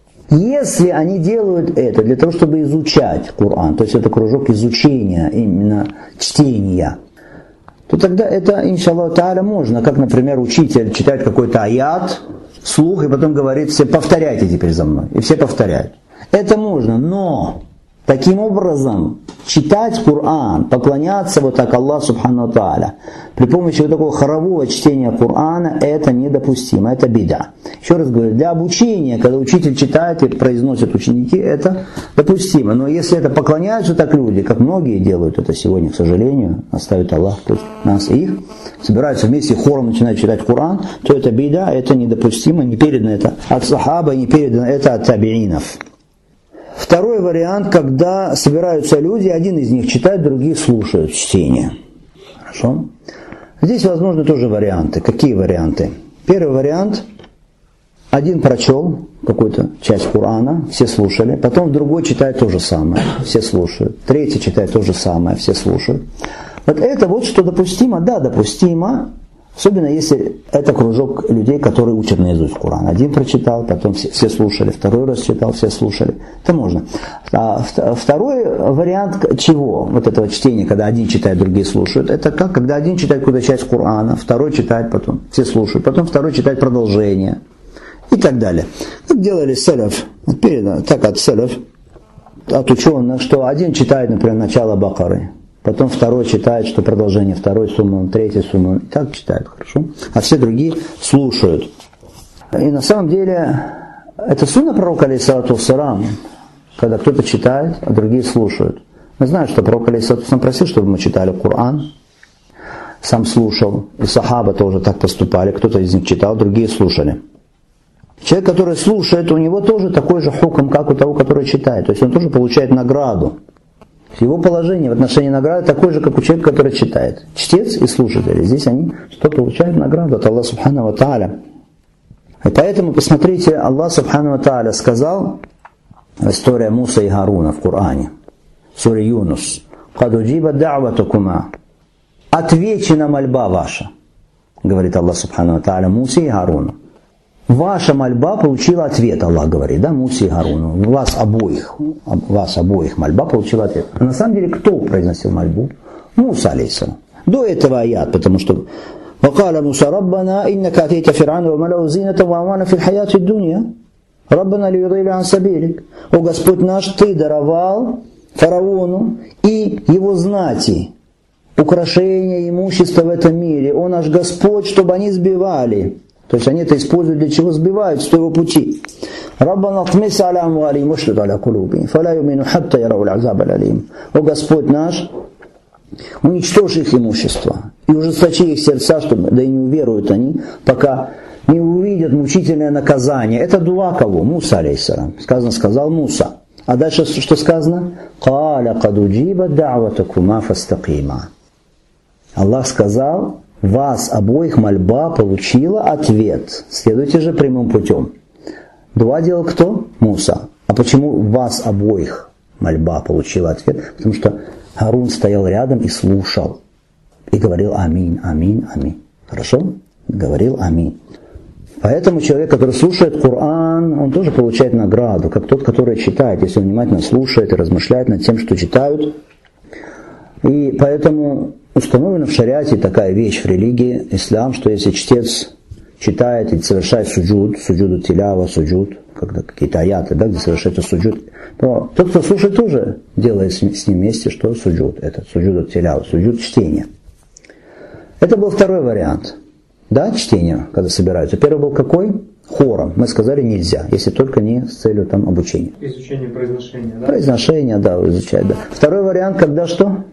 Если они делают это для того, чтобы изучать Коран, то есть это кружок изучения, именно чтения, то тогда это, иншаллаху тааля, можно. Как, например, учитель читает какой-то аят вслух и потом говорит: все повторяйте теперь за мной. И все повторяют. Это можно, но таким образом читать Коран, поклоняться вот так Аллаху Субхану ва Тааля при помощи вот такого хорового чтения Корана, это недопустимо, это беда. Еще раз говорю, для обучения, когда учитель читает и произносят ученики, это допустимо. Но если это поклоняются так люди, как многие делают это сегодня, к сожалению, оставит Аллах пусть нас и их, собираются вместе хором начинают читать Коран, то это беда, это недопустимо, не передано это от сахаба, не передано это от табиинов. Второй вариант, когда собираются люди, один из них читает, другие слушают чтение. Хорошо? Здесь возможны тоже варианты. Какие варианты? Первый вариант: один прочел какую-то часть Корана, все слушали, потом другой читает то же самое, все слушают, третий читает то же самое, все слушают. Вот это вот что допустимо? Да, допустимо. Особенно если это кружок людей, которые учат наизусть Коран. Один прочитал, потом все, все слушали, второй раз читал, все слушали. Это можно. А второй вариант чего? Вот этого чтения, когда один читает, другие слушают. Это как? Когда один читает какую-то часть Корана, второй читает, потом все слушают, потом второй читает продолжение. И так далее. Как делали салаф, передано так от салаф, от ученых, что один читает, например, начало Бакары. Потом второй читает, что продолжение второй суммы, третий суммы. Так читают, хорошо. А все другие слушают. И на самом деле, это сунна пророка алейхиссалату вассалям, когда кто-то читает, а другие слушают. Мы знаем, что пророк алейхиссалату вассалям просил, чтобы мы читали Коран. Сам слушал. И сахаба тоже так поступали. Кто-то из них читал, другие слушали. Человек, который слушает, у него тоже такой же хукм, как у того, который читает. То есть он тоже получает награду. Его положение в отношении награды такое же, как у человека, который читает. Чтец и слушатель. Здесь они что получают награду от Аллаха Субхану ва Тааля. И поэтому, посмотрите, Аллах Субхану ва Тааля сказал, история Муса и Харуна в Коране, в суре Юнус: «Кад уджиба да'ватукума», отвечена мольба ваша, говорит Аллах Субхану ва Тааля Мусе и Харуну. Ваша мольба получила ответ, Аллах говорит, да, Мусе и Харуну. Вас обоих, вас обоих мольба получила ответ. А на самом деле, кто произносил мольбу? Муса, алейхиссалам. До этого аят, потому что وَقَالَ مُوسَى رَبَّنَا إِنَّكَ أَتَيْتَ فِرْعَوْنَ وَمَلَأَهُ زِينَةً وَأَمْوَالًا فِي الْحَيَاةِ الدُّنْيَا رَبَّنَا لِيُضِلَّ عَنْ سَبِيلِكَ. О Господь наш, Ты даровал фараону и его знати украшения, имущество в этом мире. О наш Господь, чтобы они сбивали. То есть они это используют для чего? Сбивают с твоего пути. Раббана тмис аля амвалихим вашлуд аля кулубихим, фаля юмину хатта ярау аль-азаб аль-алим. О Господь наш, уничтожь их имущество и ужесточи их сердца, чтобы, да и не уверуют они, пока не увидят мучительное наказание. Это дуа кого? Муса, алейхиссалам. Сказано, сказал Муса. А дальше что сказано? «Каля кадуджиба да'ватакума фастакима». Аллах сказал, вас обоих мольба получила ответ. Следуйте же прямым путем. Дуа делал кто? Муса. А почему вас обоих мольба получила ответ? Потому что Харун стоял рядом и слушал. И говорил аминь, аминь, аминь. Хорошо? Говорил аминь. Поэтому человек, который слушает Коран, он тоже получает награду, как тот, который читает, если он внимательно слушает и размышляет над тем, что читают. И поэтому установлена в шариате такая вещь в религии, ислам, что если чтец читает и совершает суджуд, суджуду тилява, суджуд, когда какие-то аяты, да, где совершается суджуд, то тот, кто слушает, тоже делает с ним вместе, что суджуд, это суджуду тилява, суджуд чтения. Это был второй вариант. Да, чтение, когда собираются. Первый был какой? Хором. Мы сказали нельзя, если только не с целью там обучения. Изучение произношения, да? Произношение, да, изучать, да. Второй вариант, когда что?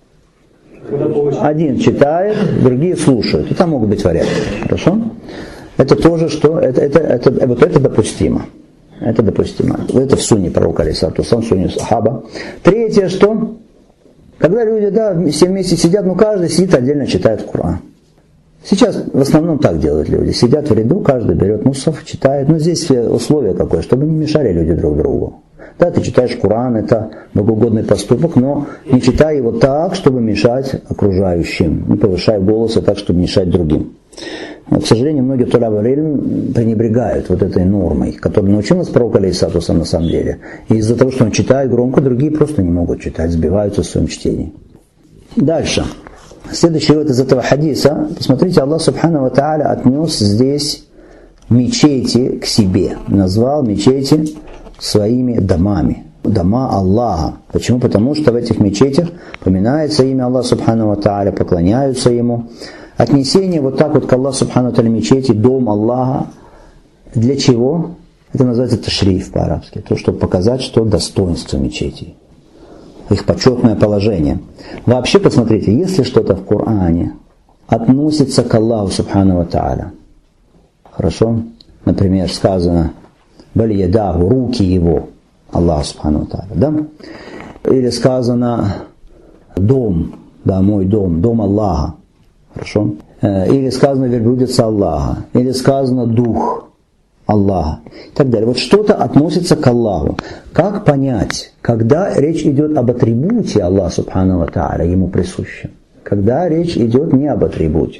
Когда один читает, другие слушают. И там могут быть варианты. Хорошо? Это тоже что? Это, это, это, вот это допустимо. Это допустимо. Это в сунне пророка, алейхиссалату вассалам, в сунне сахаба. Третье что? Когда люди, да, все вместе сидят, но каждый сидит отдельно читает Коран. Сейчас в основном так делают люди. Сидят в ряду, каждый берет мусхаф, читает. Но здесь условие какое, чтобы не мешали люди друг другу. Да, ты читаешь Коран, это богоугодный поступок, но не читай его так, чтобы мешать окружающим. Не повышай голоса так, чтобы мешать другим. Но, к сожалению, многие толяб аль-илм пренебрегают вот этой нормой, которой научил нас пророк алейхиссалату вассалам на самом деле. И из-за того, что он читает громко, другие просто не могут читать, сбиваются в своем чтении. Дальше. Следующий вот из этого хадиса, посмотрите, Аллах субхану ва тааля отнес здесь мечети к себе, назвал мечети своими домами, дома Аллаха. Почему? Потому что в этих мечетях поминается имя Аллаха субхану ва тааля, поклоняются Ему. Отнесение вот так вот к Аллаху субхану ва тааля мечети, дом Аллаха, для чего? Это называется ташриф по-арабски, то, чтобы показать, что достоинство мечетей, их почетное положение. Вообще, посмотрите, если что-то в Коране относится к Аллаху субхану ва тааля, хорошо? Например, сказано «Баль ядаху», руки его, Аллах субхану ва тааля, да? Или сказано «дом», да, мой дом, дом Аллаха, хорошо? Или сказано «верблюдица Аллаха», или сказано «дух Аллаха» и так далее. Вот что-то относится к Аллаху. Как понять, когда речь идет об атрибуте Аллаха субхану ва тааля, ему присущем, когда речь идет не об атрибуте?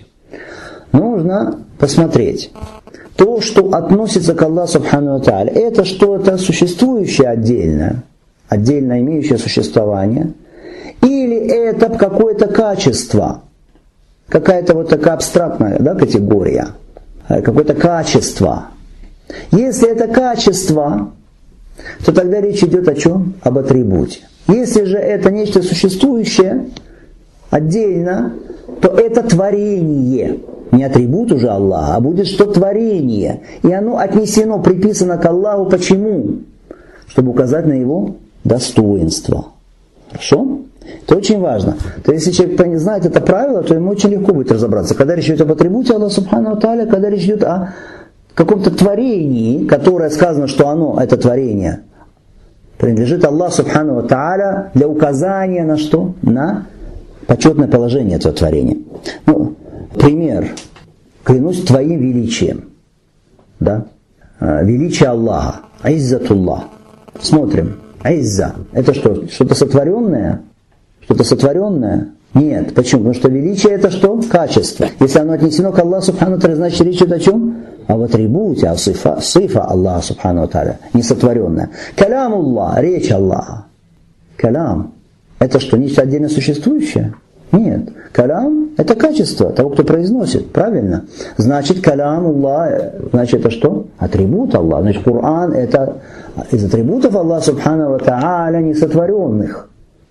Нужно посмотреть. То, что относится к Аллаху субхану ва тааля, это что-то существующее отдельно, отдельно имеющее существование, или это какое-то качество, какая-то вот такая абстрактная, да, категория, какое-то качество. Если это качество, то тогда речь идет о чем? Об атрибуте. Если же это нечто существующее отдельно, то это творение. Не атрибут уже Аллаха, а будет что творение. И оно отнесено, приписано к Аллаху. Почему? Чтобы указать на его достоинство. Хорошо? Это очень важно. То есть, если человек не знает это правило, то ему очень легко будет разобраться. Когда речь идет об атрибуте Аллаха субхану ва тааля, когда речь идет о каком-то творении, которое сказано, что оно, это творение, принадлежит Аллаху субхану ва тааля для указания на что? На почетное положение этого творения. Ну, пример. Клянусь твоим величием. Да? Величие Аллаха. Иззатуллах. Смотрим. Изза. Это что? Что-то сотворенное? Что-то сотворенное? Нет. Почему? Потому что величие это что? Качество. Если оно отнесено к Аллаху субхану ва тааля, значит речь идет о чем? А в атрибуте, а сифа, сифа Аллаха субхану ва тааля, несотворенная. Калям Аллах, речь Аллаха. Калям. Это что, нечто отдельно существующее? Нет. Калям – это качество того, кто произносит. Правильно? Значит, калям Аллах, значит, это что? Атрибут Аллаха. Значит, Коран – это из атрибутов Аллаха субхану ва тааля несотворенных.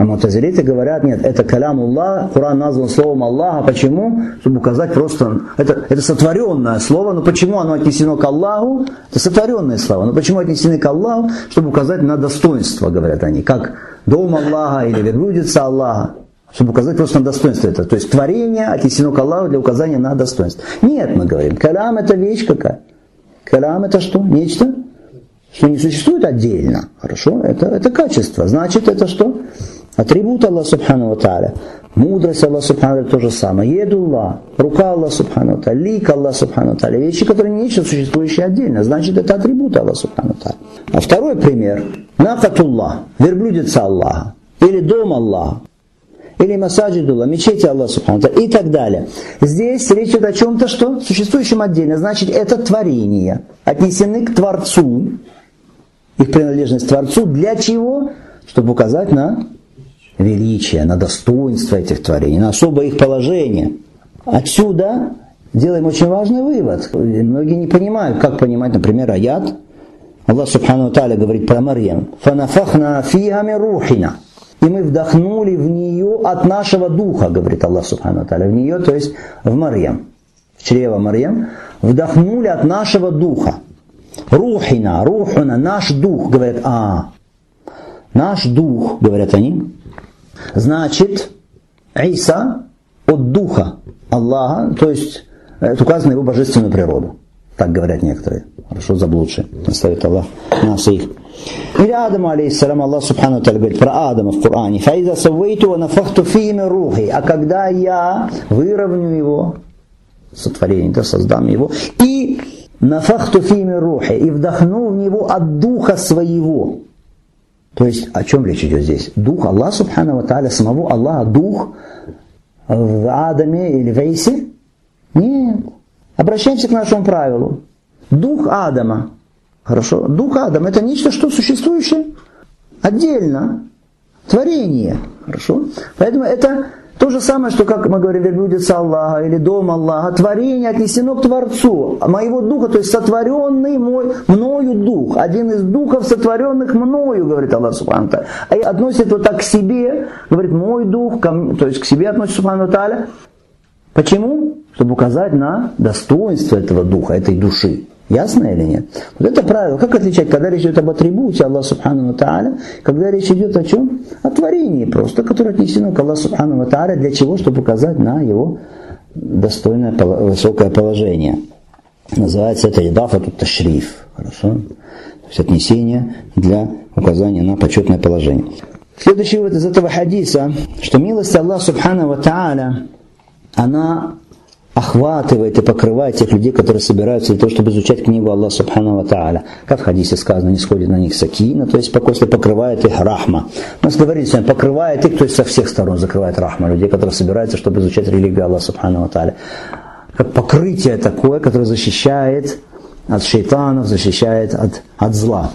А мутазилиты говорят, нет, это калям Аллах, Коран назван словом Аллаха. Почему? Чтобы указать просто, это, это сотворенное слово, но почему оно отнесено к Аллаху? Это сотворенное слово, но почему отнесено к Аллаху? Чтобы указать на достоинство, говорят они, как дом Аллаха или верблюдица Аллаха. Чтобы указать просто на достоинство этого. То есть творение отнесено к Аллаху для указания на достоинство. Нет, мы говорим, калям это вещь какая? Калям это что? Нечто? Что не существует отдельно. Хорошо? Это, это качество. Значит, это что? Атрибут Аллаха Субхану ва Тааля. Мудрость Аллаха Субхану ва Тааля то же самое. Едуллах. Рука Аллаха Субхану ва Тааля. Лик Аллаха Субхану ва Тааля. Вещи, которые не нечто существующее отдельно. Значит, это атрибут Аллаха Субхану ва Тааля. А второй пример. Накатуллах. Верблюдица Аллаха. Или дом Аллаха. Или масаджидуллах. Мечети Аллаха Субхану ва Тааля. И так далее. Здесь речь идет о чем-то, что существующем отдельно. Значит, это творение. Отнесены к Творцу. Их принадлежность Творцу. Для чего? Чтобы указать на величие, на достоинство этих творений, на особое их положение. Отсюда делаем очень важный вывод. Многие не понимают, как понимать, например, аят. Аллах Субхану ва Тааля говорит про Марьям. «Фанафахна фиха мин рухина». И мы вдохнули в нее от нашего духа, говорит Аллах Субхану ва Тааля. В нее, то есть в Марьям, в чрево Марьям, вдохнули от нашего духа. Рухина, рухуна, наш дух, говорят, а, наш дух, говорят они, значит, Иса от духа Аллаха, то есть это указано на его божественную природу. Так говорят некоторые. Хорошо, заблудшие. Наставит Аллах нас и их. Или Адаму, алейхиссалам, Аллах Субхану ва Тааля говорит про Адама в Коране. «Фаиза саввейту ва нафахту фии мин рухи». А когда я выровню его, сотворение, да, создам его, и нафахту фии мин рухи, и вдохну в него от духа своего. То есть, о чем речь идет здесь? Дух Аллаха Субхану ва Тааля, самого Аллаха, дух в Адаме или в Исе? Нет. Обращаемся к нашему правилу. Дух Адама. Хорошо? Дух Адама это нечто, что существующее отдельно. Творение. Хорошо? Поэтому это то же самое, что, как мы говорим, верблюдица Аллаха или дом Аллаха. Творение отнесено к Творцу. Моего духа, то есть сотворенный мой, мною дух. Один из духов, сотворенных мною, говорит Аллах Субхану ва Тааля. А относит вот так к себе, говорит, мой дух, ко мне, то есть к себе относит Субхану ва Тааля. Почему? Чтобы указать на достоинство этого духа, этой души. Ясно или нет? Вот это правило. Как отличать, когда речь идет об атрибуте Аллаха Субхану ва Тааля, когда речь идет о чем? О творении просто, которое отнесено к Аллаху Субхану ва Тааля. Для чего? Чтобы указать на его достойное, высокое положение. Называется это идафату ташриф. Хорошо? То есть отнесение для указания на почетное положение. Следующий вывод из этого хадиса, что милость Аллаха Субхану ва Тааля, она охватывает и покрывает тех людей, которые собираются для того, чтобы изучать книгу Аллаха Субхану ва Тааля. Как в хадисе сказано, не сходит на них сакина, то есть спокойствие, покрывает их рахма. Мы говорили сегодня, покрывает их, то есть со всех сторон закрывает рахма людей, которые собираются, чтобы изучать религию Аллаха Субхану ва Тааля. Как покрытие такое, которое защищает от шейтанов, защищает от, от зла.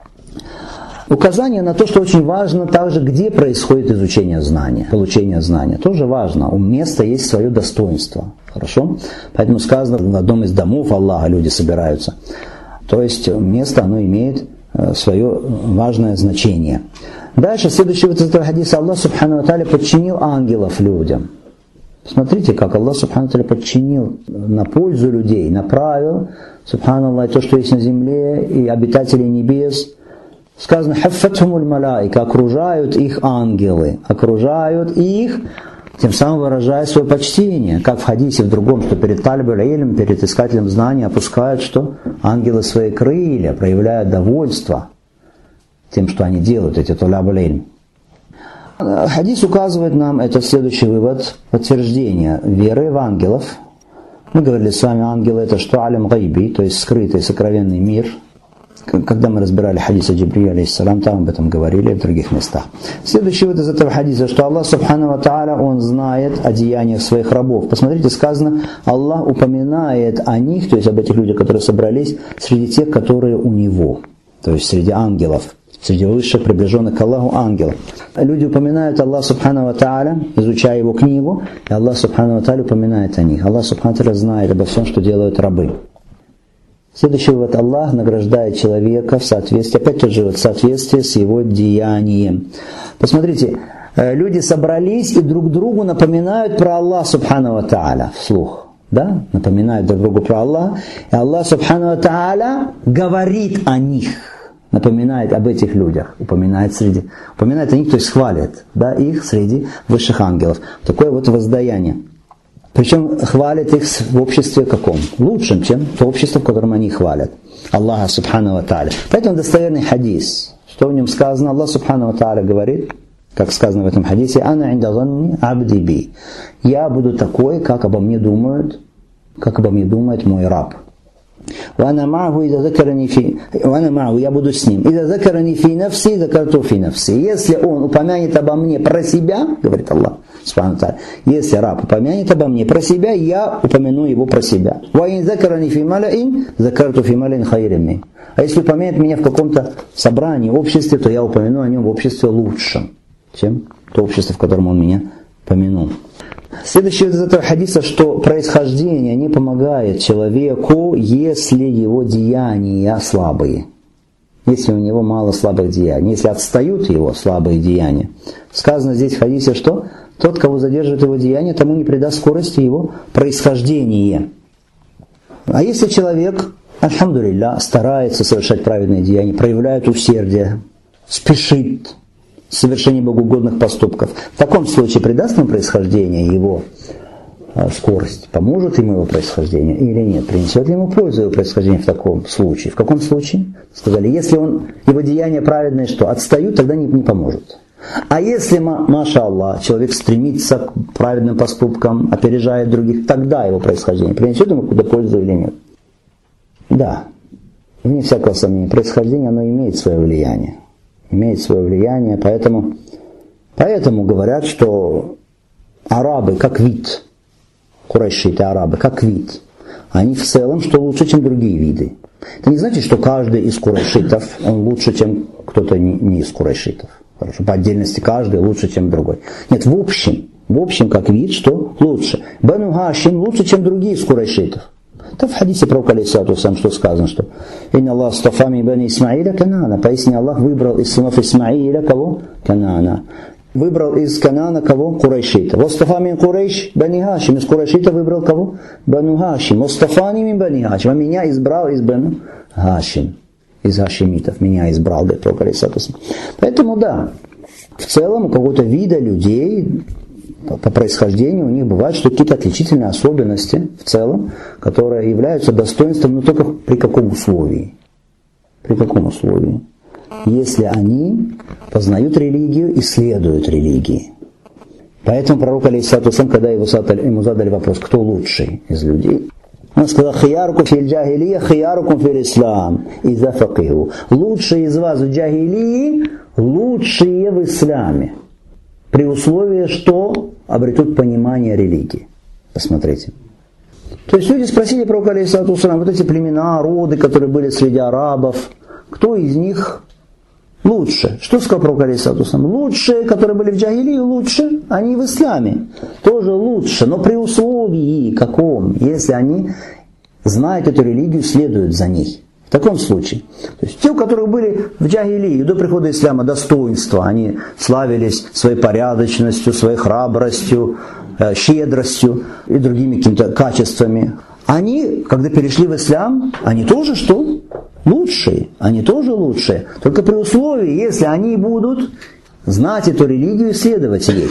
Указание на то, что очень важно также, где происходит изучение знания, получение знания. Тоже важно. У места есть свое достоинство. Хорошо? Поэтому сказано, в одном из домов Аллаха люди собираются. То есть место, оно имеет свое важное значение. Дальше, следующий вот этот хадис, Аллах Субхану ва Тааля подчинил ангелов людям. Смотрите, как Аллах Субхану ва Тааля подчинил на пользу людей, направил, Субханаллах, то, что есть на земле, и обитателей небес. Сказано, хаффатхумуль малаика, окружают их ангелы, окружают их, тем самым выражая свое почтение, как в хадисе в другом, что перед талибуль илм, перед искателем знаний опускают, что ангелы свои крылья, проявляют довольство тем, что они делают, эти талибуль илм. Хадис указывает нам, это следующий вывод, подтверждение веры в ангелов. Мы говорили с вами, ангелы это что алям гайби, то есть скрытый, сокровенный мир. Когда мы разбирали хадис Джибриль, алейхиссалам, там об этом говорили в других местах. Следующий вот из этого хадиса, что Аллах Субхану ва Тааля, Он знает о деяниях своих рабов. Посмотрите, сказано, Аллах упоминает о них, то есть об этих людях, которые собрались, среди тех, которые у Него, то есть среди ангелов, среди высших, приближенных к Аллаху ангелов. Люди упоминают Аллах Субхану ва Тааля, изучая Его книгу, и Аллах Субхану ва Тааля упоминает о них. Аллах Субхану ва Тааля знает обо всем, что делают рабы. Следующий вывод, Аллах награждает человека в соответствии, опять тот же вот, в соответствии с его деянием. Посмотрите, люди собрались и друг другу напоминают про Аллах Субхану ва Тааля вслух. Да? Напоминают друг другу про Аллах. И Аллах Субхану ва Тааля говорит о них. Напоминает об этих людях. Упоминает, среди, упоминает о них, то есть хвалит, да, их среди высших ангелов. Такое вот воздаяние. Причем хвалит их в обществе каком? Лучшем, чем то общество, в котором они хвалят. Аллаха Субхану ва Тааля. Поэтому достоверный хадис. Что в нем сказано? Аллах Субхану ва Тааля говорит, как сказано в этом хадисе, «Ана инда занни абди би». Я буду такой, как обо мне думают, как обо мне думает мой раб. «Вана ма'аху иза закарани фи...» «Вана ма'аху», я буду с ним. «Иза закарани фи нафси, закарту фи нафси». Если он упомянет обо мне про себя, говорит Аллах, Субхану ва Тааля, если раб упомянет обо мне про себя, я упомяну его про себя. «Ва ин закарани фи малаин, закарту фи малаин хайрими». А если упомянет меня в каком-то собрании, обществе, то я упомяну о нем в обществе лучшем, чем то общество, в котором он меня помянул. Следующее из этого хадиса, что происхождение не помогает человеку, если его деяния слабые. Если у него мало слабых деяний. Если отстают его слабые деяния. Сказано здесь в хадисе, что тот, кого задержит его деяния, тому не придаст скорости его происхождение. А если человек, альхамдулилля, старается совершать праведные деяния, проявляет усердие, спешит в совершении богоугодных поступков, в таком случае придаст ему происхождение его а, скорость, поможет ему его происхождение или нет, принесет ли ему пользу его происхождение в таком случае. В каком случае? Сказали, если он, его деяния праведные, что отстают, тогда не, не поможет. А если, маша Аллах, человек стремится к праведным поступкам, опережает других, тогда его происхождение принесет ему куда пользу или нет? Да, вне всякого сомнения, происхождение, оно имеет свое влияние. Имеет свое влияние, поэтому, поэтому говорят, что арабы как вид, курайшиты, арабы как вид, они в целом что лучше, чем другие виды. Это не значит, что каждый из курайшитов он лучше, чем кто-то не, не из курайшитов. Хорошо, по отдельности каждый лучше, чем другой. Нет, в общем, в общем как вид, что лучше. Бану Хашим лучше, чем другие из курайшитов. Это в хадисе пророка алейхиссалату вассалям, что сказано, что «Инна Аллах стафа мин бани Исмаиля Канаана». Поясни, Аллах выбрал из сынов Исмаиля кого? Канаана. Выбрал из Канаана кого? Курайшита. «Вастафа мин Курайш бани Хашим». Из Курайшита выбрал кого? Бану Хашим. «Вастафани мин бани Хашим». А меня избрал из Бану Хашим. Из Хашимитов. Меня избрал, говорит пророк алейхиссалату вассалям. Поэтому да, в целом у какого-то вида людей по происхождению у них бывают что какие-то отличительные особенности в целом, которые являются достоинством, но только при каком условии? При каком условии? Если они познают религию и следуют религии. Поэтому пророк алейхиссалату вассалям, когда ему задали, ему задали вопрос, кто лучший из людей, он сказал: «Хиярукум фил джахилия, хиярукум фил ислам, иза факиху». Лучшие из вас в джахилии, лучшие в исламе. При условии, что обретут понимание религии. Посмотрите. То есть люди спросили пророка алейхиссалату вассалям, вот эти племена, роды, которые были среди арабов, кто из них лучше? Что сказал пророк алейхиссалату вассалям? Лучшие, которые были в джахилии, лучше, они в исламе. Тоже лучше, но при условии каком? Если они знают эту религию, следуют за ней. В таком случае. То есть те, у которых были в джахилии до прихода ислама достоинства, они славились своей порядочностью, своей храбростью, щедростью и другими какими-то качествами. Они, когда перешли в ислам, они тоже что? Лучшие. Они тоже лучшие. Только при условии, если они будут знать эту религию и следовать ей.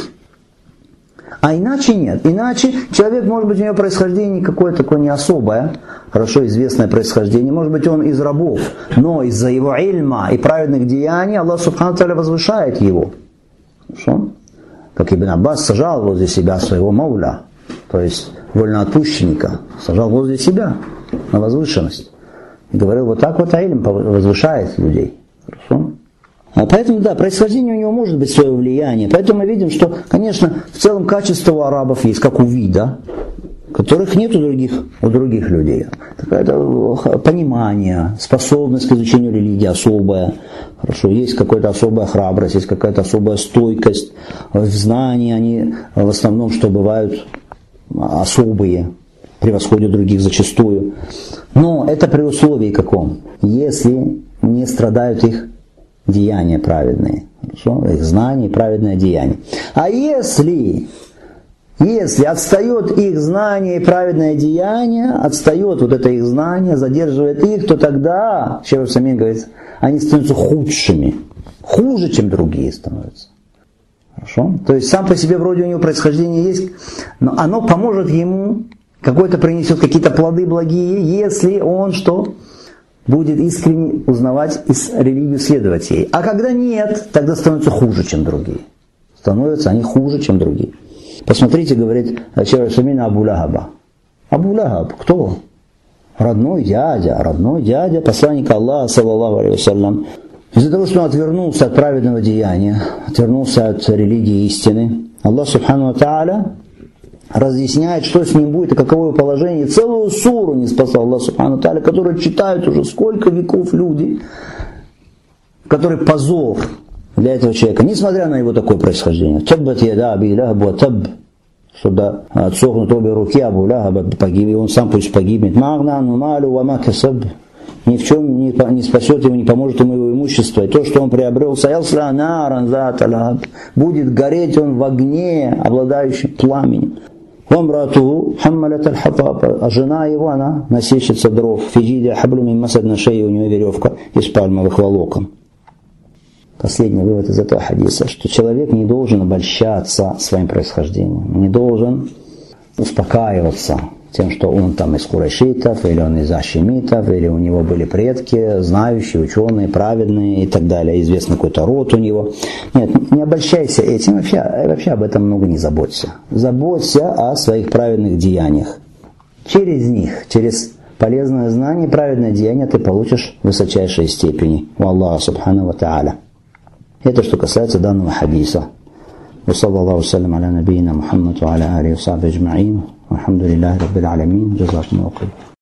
А иначе нет. Иначе человек, может быть, у него происхождение какое-то такое не особое, хорошо известное происхождение. Может быть, он из рабов, но из-за его ильма и праведных деяний Аллах Субхану ва Тааля возвышает его. Хорошо? Как Ибн Аббас сажал возле себя своего мауля, то есть вольноотпущенника, сажал возле себя на возвышенность. И говорил, вот так вот ильм возвышает людей. Хорошо? А поэтому, да, происхождение у него может быть свое влияние. Поэтому мы видим, что, конечно, в целом качество у арабов есть, как у вида, которых нет у других, у других людей. Какое-то понимание, способность к изучению религии особая. Хорошо, есть какая-то особая храбрость, есть какая-то особая стойкость. В знании они в основном, что бывают особые, превосходят других зачастую. Но это при условии каком? Если не страдают их деяния праведные. Хорошо? Их знания и праведное деяние. А если, если отстает их знание и праведное деяние, отстает вот это их знание, задерживает их, то тогда, Шейх Усаймин говорит, они становятся худшими. Хуже, чем другие становятся. Хорошо? То есть сам по себе вроде у него происхождение есть, но оно поможет ему, какой-то принесет какие-то плоды благие, если он что? Будет искренне узнавать религию, следовать ей. А когда нет, тогда становятся хуже, чем другие. Становятся они хуже, чем другие. Посмотрите, говорит Шейх Усаймин, Абу Лахаба. Абу Лахаб, кто? Родной дядя, родной дядя посланника Аллаха, саллаллаху алейхи вассалям. Из-за того, что он отвернулся от праведного деяния, отвернулся от религии истины, Аллах субхану ва тааля разъясняет, что с ним будет и каково его положение. Целую суру не спасал Аллах субхану ва тааля, которую читают уже сколько веков люди, который позор для этого человека, несмотря на его такое происхождение. Таббат яда аби лахаб ва табб, что отсохнут обе руки Абу Лахаба, погиб, и он сам пусть погибнет. Магна ану малу ва ма касаб, ни в чем не, не спасет его, не поможет ему его имущество. И то, что он приобрел, будет гореть он в огне, обладающем пламенем. А жена его, она носильщица дров. Фиджидия хаблюми масад, на шее у нее веревка из пальмовых волокон. Последний вывод из этого хадиса, что человек не должен обольщаться своим происхождением, не должен успокаиваться тем, что он там из курайшитов, или он из ашемитов, или у него были предки, знающие, ученые, праведные и так далее, известный какой-то род у него. Нет, не обольщайся этим, вообще, вообще об этом много не заботься. Заботься о своих праведных деяниях. Через них, через полезное знание, праведное деяние ты получишь высочайшие степени у Аллаха субхану ва тааля. Это что касается данного хадиса. وصلى الله وسلم على نبينا محمد وعلى آله وصحبه أجمعين والحمد لله رب العالمين جزاكم الله خير.